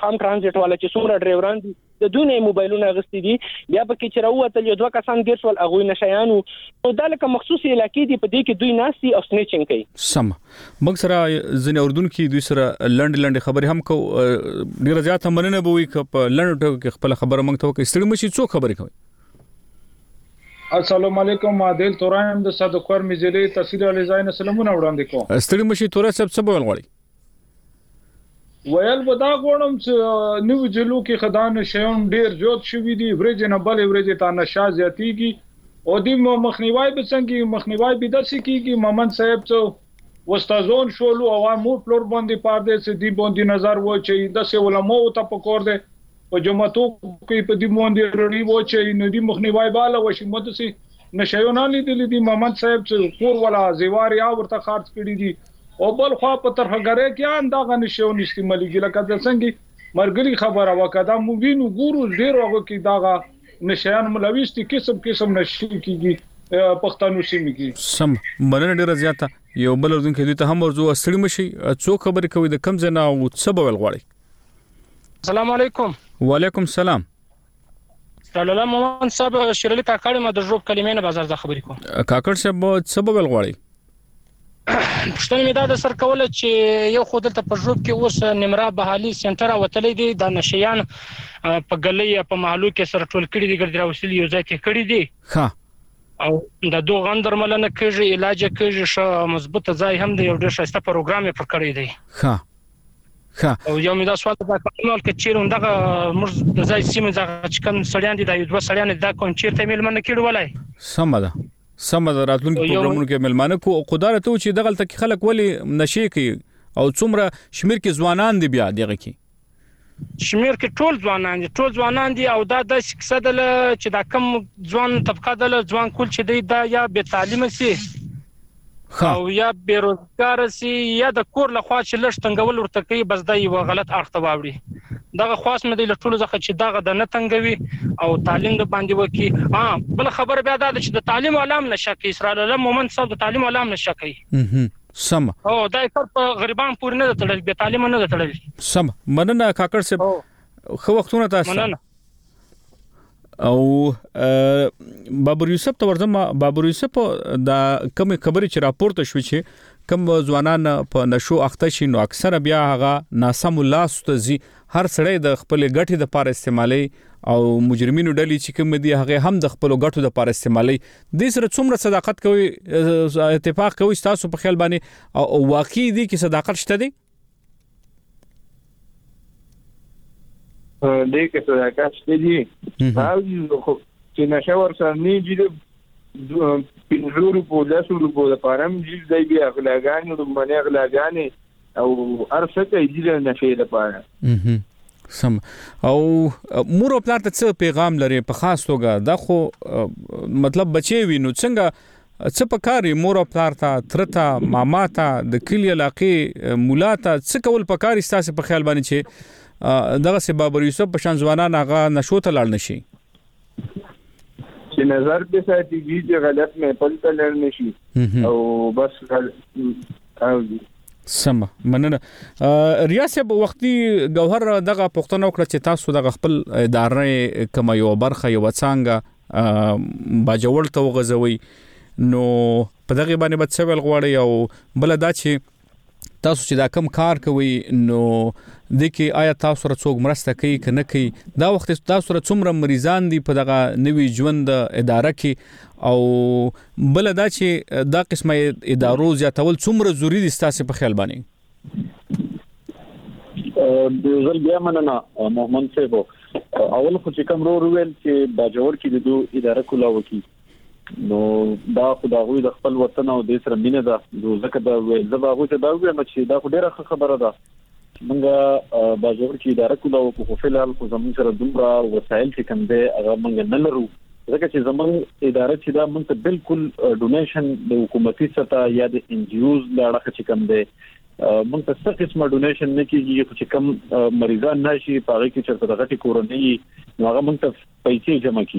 ټرانزیټ والا چې څومره ډرایوران دي د دوی نه موبایلونه غستې دي بیا په کې چې راووتل یو دوه کسان ګیر شول هغوی نشیانو نو دا لکه مخصوصي علاقې دي په دې کې دوی ناستي او سنیچنګ کوي سم موږ سره ځینې اردوونکي دوی سره لنډ لنډ خبرې هم کو ډیره زیاته مننه به وي که په لنډ ټکو کې خپل خبره موږ ته وکړي ستړي مشي څو خبرې کوي السلام علیکم عادل تورایم د صدقور مزلي تحصیل علی زاین سلامونه وړاندې کوم ستړي مشي تورا صاحب څه بول غواړي ویل ودا غوړم چې نو جلو کې خدان شیون ډیر زیات شوې دي ورځ نه بل ورځ ته نشه زیاتیږي او د مخنیوي به څنګه مخنیوي به داسې کیږي مامن صاحب څو وستازون شولو او مو فلور باندې پاردې چې دی باندې نظر و چې داسې علماء ته پکور دي او جماعتو کې په دې باندې رړی و چې نو دی مخنیوي بالا وشي مدسي نشيونه لیدل دي مامن صاحب چې کور ولا زیواریا ورته خرڅ کړی دي او بل خو په ترخګره کې انداغه نشو نستعمالي لکه څنګه مرګري خبره وکړه مو وینو ګورو ډیر وګ کې داغه نشيان ملويستي قسم قسم نشي کیږي پښتنو سیمه کې سم مننه ډیره زیاته یو بل ورځ کې دوی ته هم ورځو ستړي مشي څو خبرې کوي د کم ځنا او څه بول غواړي السلام علیکم وعلیکم السلام الله مومن صاحب شیرلی کاکړ ما د جوب کلمې نه بازار ځ خبرې کوم کاکړ صاحب څه بول غواړي پښتون می دا د سر کوله چې یو خو دلته په جوب کې اوس نمرا بحالي سنټر وتلې دي د نشيان په ګلې په محلو کې سره ټول کړي دي ګرځي راوستلي یو ځای کې کړي دي ها او د دوه غندر ملنه کېږي علاج کېږي ش مضبوط ځای هم دی یو ډېر ښه پروګرام یې پر کړی دی ها ها او یو می دا سوال دا کومل کې چیرون دغه مرز د ځای سیمه ځای چې کوم سړیان دي د یو دوه سړیان دا کوم چیرته ملمنه کېړ ولای سم ده سم ده راتلونکو پروګرامونو کې ملمانه کو قدرت ته چې دغه تک خلک ولی نشي کوي او څومره شمیر کې ځوانان دي بیا دغه کې شمیر کې ټول ځوانان دي ټول ځوانان دي او دا د شکسدل چې دا کم ځوان طبقه دل ځوان کول چې دی دا یا به تعلیم سي او یا بیروزګار سي یا د کور لخوا چې لښ تنګول ورته کوي بس دا یو غلط اړخ ته واوړي دغه خاص مې د ټولو ځکه چې دغه د نه تنګوي او تعلیم د باندې وکي ها بل خبر بیا دا چې د تعلیم علام نشه کې اسرائیل الله مومن صاحب د تعلیم علام نشه کوي سم او دا کار په غریبان پورې نه تړل به تعلیم نه تړل سم مننه کاکړ صاحب خو وختونه تاسو مننه او بابر یوسف ته ورځم بابر یوسف دا کوم خبرې چې راپورته شوې چې کوم ځوانان په نشو اخته شي نو اکثر بیا هغه ناسم لاس ته زی هر سړی د خپل ګټې د پاره استعمالي او مجرمینو ډلې چې کوم دي هغه هم د خپل ګټو د پاره استعمالي د سره څومره صداقت کوي اتفاق کوي تاسو په خیال باندې او واقعي دي چې صداقت شته دي دې کې صداقت شته دي او چې نشور سره نه دي پینځورو په لاسو په لپاره جیل دی بیا غلاګانی او باندې غلاګانی او ارڅه کې دي نه شي لپاره سم او مور او پلار ته څه پیغام لري په خاص توګه دا خو مطلب بچي وینو څنګه څه پکاري مور او پلار ته ترته ماما ته د کلی علاقې مولا ته څه کول پکاري تاسو په خیال باندې چې دغه سبب یوسف په شان ځوانان هغه نشو ته لاړ نشي چې نظر به ساتي چې غلط نه پلت لړ نشي او بس او سم مننه ریاست په وختي جوهر دغه پښتنو کړ چې تاسو دغه خپل ادارې کما یو برخه یو څنګه باجوړ ته وغځوي نو په دغه باندې به څه ویل غواړي او بل دا چې تاسو چې دا کم کار کوي نو د کې آیا تاسو سره څوک مرسته کوي کنه کوي دا وخت تاسو سره څومره مریضان دي په دغه نوې ژوند اداره کې او بل دا چې دا قسمه ادارو زیاتول څومره ضروری دي تاسو په خیال باندې د ځل بیا مننه محمد صاحب اول خو چې کوم ورو ویل چې باجوړ کې د دوه اداره کولاو کی نو دا خدای د خپل وطن او د سره مینه ده ځکه دا زباغه ته دا وایم چې دا ډیره خبره ده منګه باجوړ کې اداره کولاو په فعال خو زموږ سره دومره وسایل چې کوم دي هغه موږ نه لرو ځکه چې زموږ اداره چې دا موږ ته بالکل ډونیشن د حکومتي سطح یا د ان جی اوز لاړه چې کوم دي موږ ته څه قسمه ډونیشن نه کیږي چې کوم مریضان نشي پاره کې چې دغه ټی کورنۍ نو هغه موږ ته پیسې جمع کی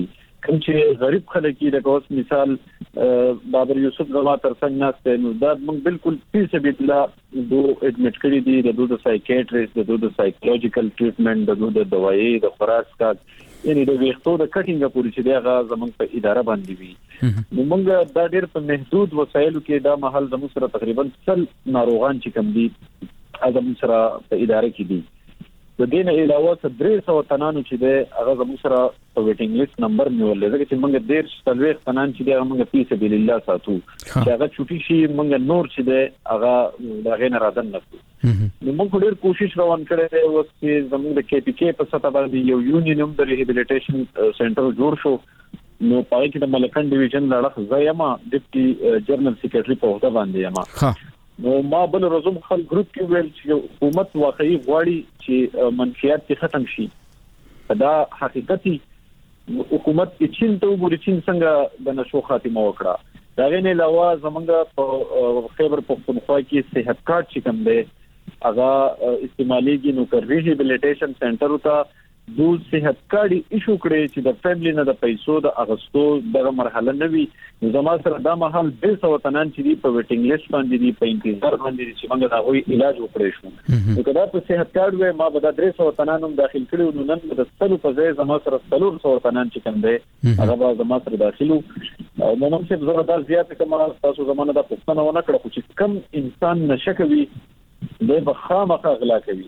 کوم چې غریب خلک دي د اوس مثال بابر یوسف زما ترڅنګ ناشته نو دا موږ بالکل په سبب الله دو اډمټ کړی دي د دوه سایکیاټریست د دوه سایکولوژیکل ټریټمنټ د دوه دوايي د خوراک کا یعنی د ویښتو د کټینګ پورې چې دغه زمونږ په اداره باندې وي نو موږ دا ډېر په محدود وسایلو کې دا محل زموږ سره تقریبا څل ناروغان چې کم دي زموږ سره په اداره کې دي د دې نه علاوه درې سوه تنانو چې ده هغه زموږ سره په ویټینګ لیست نمبر نیولې ځکه چې موږ ډېر څلوېښت تنان چې ده موږ په سبیل الله ساتو چې هغه چوټي شي موږ نور چې ده هغه د غین رادن نکو نو موږ ډېر کوشش روان کړی دی اوس چې زموږ د کې پی کې په سطح باندې یو یونین د ریهابلیټیشن سنټر جوړ شو نو پای کې د ملکن ډیویژن لړخ زایما ډیپټي جنرال سیکریټری په عہده باندې یم نو ما بل رزوم خل ګروپ کې ویل چې حکومت واقعي غواړي چې منشيات ختم شي دا حقیقتي حکومت چې چین ته وګوري چین څنګه د نشو خاتمه وکړه دا غنه علاوه زمونږ په خیبر پختونخوا کې صحت کارت چې کوم دی هغه استعماليږي نو کر ریهابلیټیشن سنټر ته دو صحت کارت ایشو کړي چې د فیملی نه د پیسو د اغستو دغه مرحله نه وي زما سره دا مهال د څو تنان چې دی په ویټینګ لیست باندې دی په انتظار باندې چې موږ دا غوي علاج وکړې شو نو کدا په صحت کارت وې ما به د درې سوه تنان هم داخل کړو نو نن د ستلو په ځای زما سره ستلو سوه تنان چې کوم دی هغه به زما سره داخلو نو موږ څه زړه دار زیات کوم تاسو زمانه د پښتنه ونه کړو چې کم انسان نشکوي د بخامه غلا کوي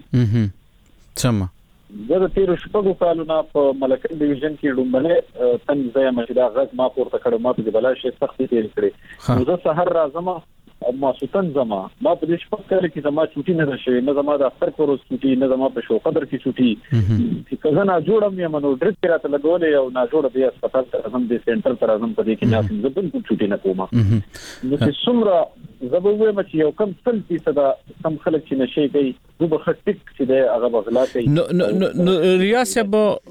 سم زه د تیر شپږو کالو نه په ملکن ډیویژن کې ډومبنه تنګ ځای مشدا غږ ما پورته کړم ما په بلا شي سختي تیر کړې نو زه سحر راځم ما سوتن زما ما په دې شپږ کال کې زما چوټي نه شوي نه زما د اختر کورس چوټي نه زما په شو قدر کې چوټي چې کله نه جوړم یم نو ډریپ راته لګولې او نه جوړ دی هسپتال ته هم د سنټر ته راځم په دې کې نه زه بالکل چوټي نه کوم نو چې څومره زبوي مچ یو کم څل فیصد کم خلک چې نشي کوي زه به خټک چې د هغه بغلا کوي نو نو ریاست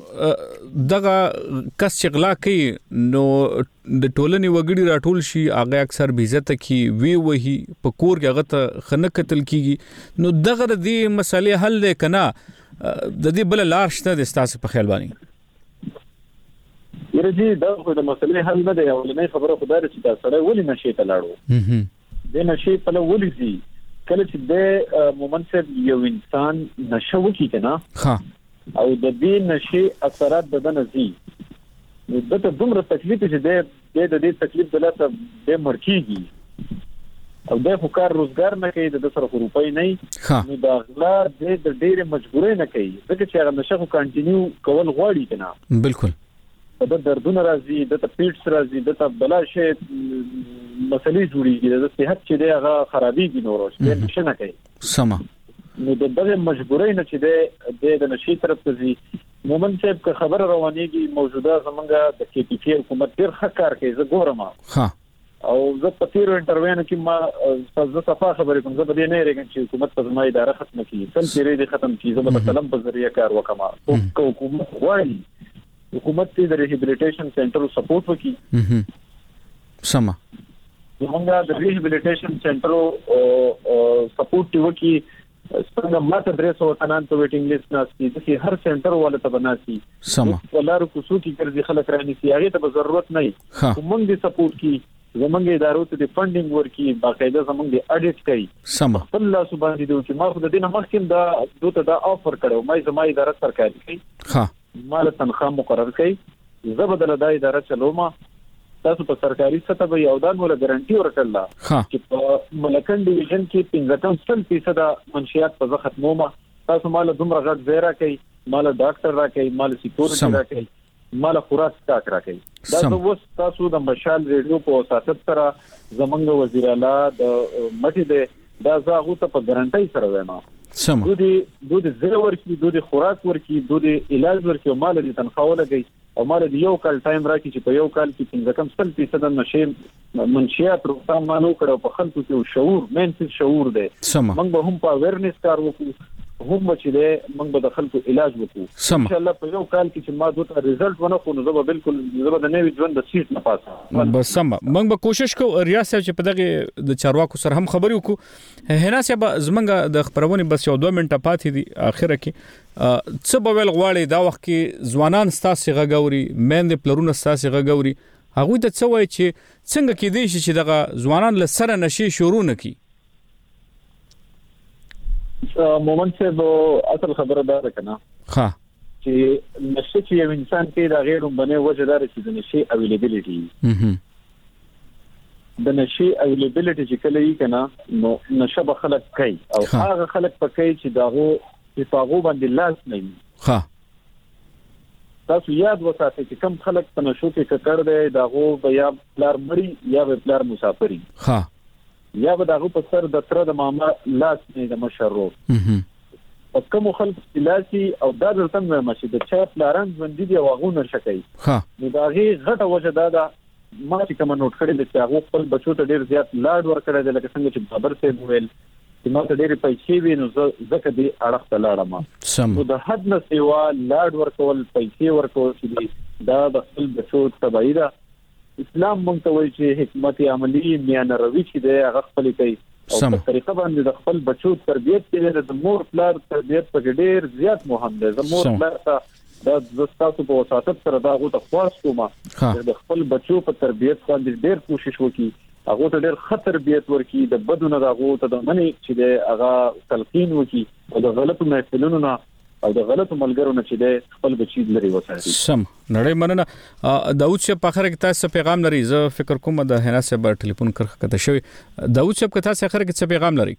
دغه کس چې غلا کوي نو د ټولنې وګړي راټول شي هغه اکثر بیزت کی وی وਹੀ پکور کې هغه ته خنه قتل کیږي نو دغه د دې مسالې حل دی کنه د دې بل لار شته د استاد په خیال باندې ورجی دا خو د مسلې حل نه دی اولنې خبره خدای چې دا سره ولې نشي ته لاړو د نشي په ولې دي کله چې د مومنت یو انسان نشو کی کنه ها او د دې نشي اثرات بدن زی نو دته دومره تکلیف چې د د دې تکلیف دلته د مرکیږي او د خو کار روزګار نه کوي د سره روپۍ نه نو دا غلا د ډېر مجبورې نه کوي ځکه چې هغه نشه کنټینیو کول غواړي کنه بالکل د دردونه راځي د پیټس راځي د بلا شي مسلې جوړیږي د صحت چې دی هغه خرابېږي نو ورته نشه نه کوي سم نو د دغه مجبورۍ نه چې د د نشي طرف ته زی مومن صاحب که خبر روانيږي موجوده زمونږ د کې پی کې حکومت ډیر ښه کار کوي زه ګورم ها او زه په تیر انټرویو کې ما زه صفه خبرې کوم زه به نه رېږم چې حکومت په زما اداره ختم کړي تل تیرې دې ختم کړي زه به سلام په ذریعہ کار وکم او حکومت غواړي حکومت دې د ریهابلیټیشن سنټر سپورټ وکړي سم زمونږ د ریهابلیټیشن سنټر سپورټ وکړي څنګه ماته درې سوه تنان په ویټینګ لیست ناشتي چې هر سنټر والا ته بناسي سم ولر کوڅو کې ګرځي خلک راني سي هغه ته ضرورت نه کومنګ دي سپورټ کی زمونږ ادارو ته د فندینګ ورکی باقاعده زمونږ دی اډیټ کوي سم الله سبحانه دې چې ما خو د دې نه مخکې دا دوته دا افر کړو مې زما اداره سرکاري کوي ها مال تنخواه مقرر کوي زبدل دا اداره چلوما تاسو په سرکاري سطح به یو دان ولا ګارانټي ورکړه چې په ملکن ډیویژن کې پنځه فیصد منشيات په ختمومه تاسو مال دومره غټ زیرا کوي مال ډاکټر را کوي مال سکیورټي را کوي مال خوراک سٹاک را کوي دا اوس تاسو د مشال ریډیو په وساتت سره زمنګ وزیر اعلی د مټي د دا زاغو ته په ګارانټي سره وایم سم دوی دوی زیر ورکی دوی خوراک ورکی دوی علاج ورکی او مال دې تنخواه لګي او مال دې یو کال ټایم راکړي چې په یو کال کې څنګه کم ستل فیصد نشه منشيات روغتیا مانو کړو په خلکو کې شعور مین څه شعور دی موږ به هم په اویرنس کار وکړو هم چې ده موږ به د خلکو علاج وکړو ان شاء الله په یو کال کې چې ما دوه ریزلټ ونه خو نو زه به بالکل زه به د نوي ژوند د سیټ نه پاسه بس سم موږ به کوشش کوو ریاست چې په دغه د چارواکو سره هم خبرې وکړو هنا چې زمونږ د خبرونه بس یو دوه منټه پاتې دي اخره کې څه به ول غواړي دا وخت کې ځوانان ستاسو غږوري مېند پلرونه ستاسو غږوري هغه د څه وای چې څنګه کې دي چې دغه ځوانان له سره نشي شروع نکي مومنت صاحب اصل خبره ده کنه ها چې نشه چې یو انسان کې دا غیر باندې وجدار چې د نشي اویلیبিলিټي د نشي اویلیبিলিټي چې کله یې کنه نو نشه به خلک کوي او هغه خلک پکې چې داغو په پاغو باندې لاس نه ها تاسو یاد وساتئ چې کم خلک په نشو کې ککړ دی داغو بیا پلار مړی یا به پلار مسافری ها یا به داغه په سر د تر د ماما لاس نه د مشرو په کوم خلک لاسي او دا د تم مشه د چا پلاران باندې دی واغونه شکای ها نو داغه غټه وجه دا ده ما چې کوم نوٹ کړی د هغه خپل بچو ته ډیر زیات لاډ ور کړی د لکه څنګه چې خبر ته ویل چې ما ته ډیر پیسې وینو زکه دی اړه ته لاړم نو د حد نه سیوا لاډ ور کول پیسې ور کول چې دا د خپل بچو تبعی ده اسلام مونږ ته وایي چې حکمت عملی میانه روي چې د هغه خپل کوي او په طریقه باندې د خپل بچو تربيت کې د مور پلار تربيت په ډېر زیات مهم ده د مور پلار ته د تاسو په وساتت سره دا غوته خاص کومه د خپل بچو په تربيت باندې ډېر کوشش وکړي هغه ته ډېر خطر تربيت ورکړي د بدونه دا غوته د منی چې د هغه تلقین وکړي او د غلطو محفلونو نه او د غلطو ملګرو نه چې د خپل بچی لري وساتي سم نړۍ مننه داود صاحب په اخر کې تاسو پیغام لري زه فکر کوم د هنا صاحب ټلیفون کرخه کته شوی داود صاحب که تاسو اخر کې څه پیغام لري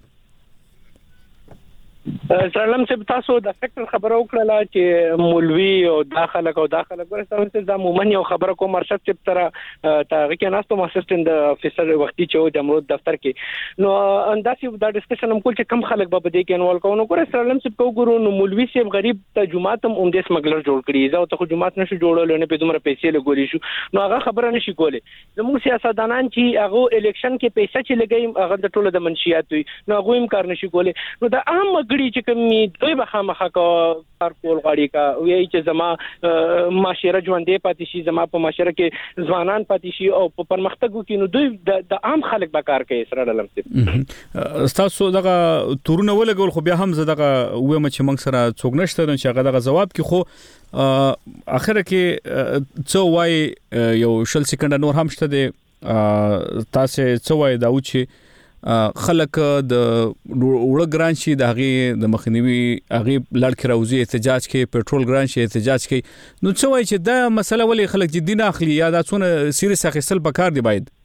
سلام صاحب تاسو د فکر خبرو کړله چې مولوی او داخله او داخله ګورستان د مومن یو خبره کوم مرشد چې تر تاغه کې ناستو اسسټنټ د افیسر وختي چې د امروز دفتر کې نو انداسي دا ډسکشن هم کول چې کم خلک به دې کې انوال کوو نو ګورستان صاحب کو ګورو نو مولوی صاحب غریب ته جمعات هم اومده سمګلر جوړ کړی زه ته جمعات نشو جوړول نه په دومره پیسې لګولې شو نو هغه خبره نشي کولې زموږ سیاستدانان چې هغه الیکشن کې پیسې چې لګي هغه د ټولو د منشيات وي نو هغه هم کار نشي کولې نو دا اهم چې کومي دوی به خامخا کار کول غواړي کا وایي چې زما معاشره ژوندې پاتې شي زما په معاشره کې ځوانان پاتې شي او په پرمختګ کې نو دوی د عام خلک به کار کوي سره علم څه تاسو دغه تورونه ولګول خو بیا هم زدهغه ومه چې موږ سره څوک نشته چې هغه دغه جواب کې خو اخره کې څو وای یو شل سکند نور هم شته دي تاسو څو وای دا و چې خلک د وړ ګران شي د هغه د مخنیوي هغه لړک راوځي احتجاج کې پېټرول ګران شي احتجاج کې نو څه وایي چې دا مسله ولې خلک جدي نه اخلي یا دا څونه سیریس اخیستل پکار دی باید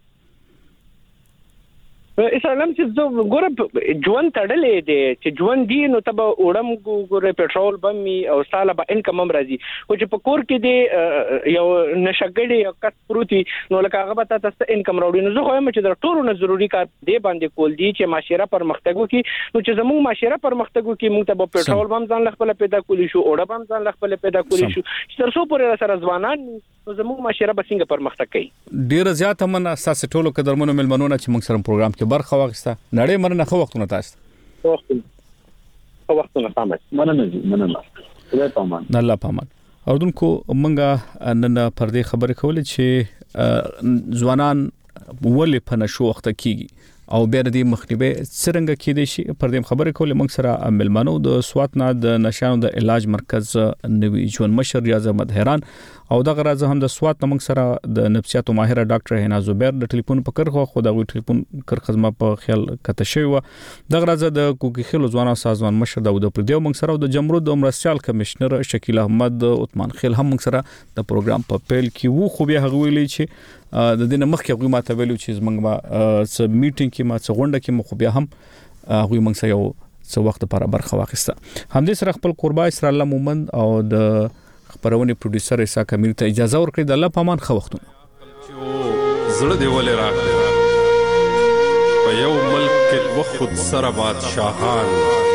اسلام چې ګوره ژوند تړلې دي چې ژوند دی نو تب وړم ګوره پېټرول بمي او ساله به انکم هم راځي او چې په کور کې دی یو نشګړې یو کټ پروتي نو لکه هغه به تاسو انکم راوړي نو زه خو هم چې د ټولو نه ضروری کار دی باندې کول دي چې معاشره پرمختګ وکړي نو چې زموږ معاشره پرمختګ وکړي موږ ته به پېټرول بم ځان خپل پیدا کولی شو وړ بم ځان خپل پیدا کولی شو چې تر څو پورې سره ځوانان نو زموږ معاشره به څنګه پرمختګ کوي ډیر زیات هم تاسو ټولو قدرمنو ملمنونه چې موږ سره پروګرام کې برخه واخیسته نړۍ مننه خو وختونه تاسو خو وختونه سمه مننه مننه خدای پامان الله پامان اردوونکو موږ نن پر دې خبرې کولې چې ځوانان ولې په نشو وخت کېږي او بیا د مخنیوي څنګه کېدې شي پر دې خبرې کولې موږ سره ملمنو د سواتنا د نشانو د علاج مرکز نوی ژوند مشر ریاض احمد حیران او دغه راز هم د سوات موږ سره د نفسیاتو ماهر ډاکټر هنا زبیر د ټلیفون په کرخه خو د ټلیفون کر خدمت په خیال کته شوی و دغه راز د کوکی خیل ځوانان سازمان مشر داود پردیو موږ سره د جمهوریت مرستيال کمشنر شکیل احمد عثمان خیل هم موږ سره د پروګرام په پیل کې وو خو بیا هغه ویلي چې د دې مخکې هغه ماته ویلو چې موږ ما څ میټینګ کې ما څ غونډه کې مخ بیا هم هغه موږ سره یو څو وخت لپاره برخه واخیسته هم دې سره خپل قربای سره الله مومن او د خبرونه پروډوسر ایسا کمیر ته اجازه ورکړي د الله پامان خو وختونه زړه دی ولې راغلی په یو ملک کې وخت سره بادشاہان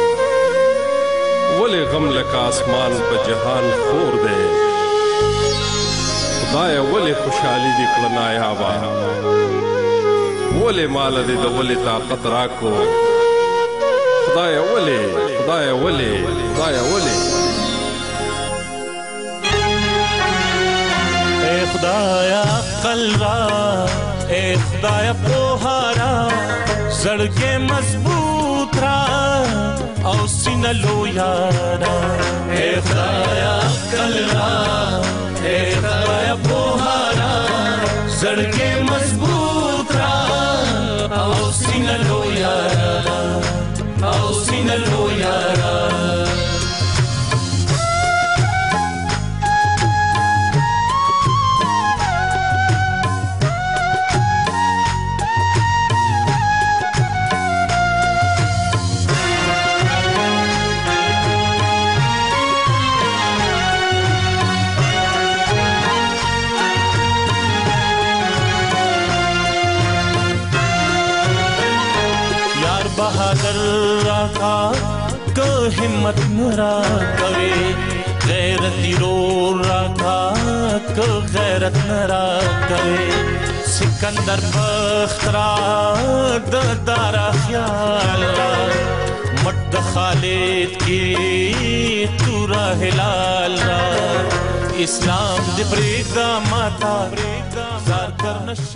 ولې غم لکه اسمان په جهان خور دی خدای ولې خوشحالي دې کړه نایابه ولې مال دې د ولې طاقت راکو خدای ولې خدای ولې خدای ولې اے خدایا عقل را اے خدایا پوهارا زړګې مضبوط را او سینه لویا را اے خدایا عقل را اے خدایا پوهارا زړګې مضبوط را او سینه لویا را او سینه لویا را बहादुर राखा को हिम्मत नरा कवे गैरती रो राखा को गैरत नरा कवे सिकंदर बख्तरा दारा ख्याल मट खालिद की तूरा हिलाल इस्लाम दे प्रेदा माता जार कर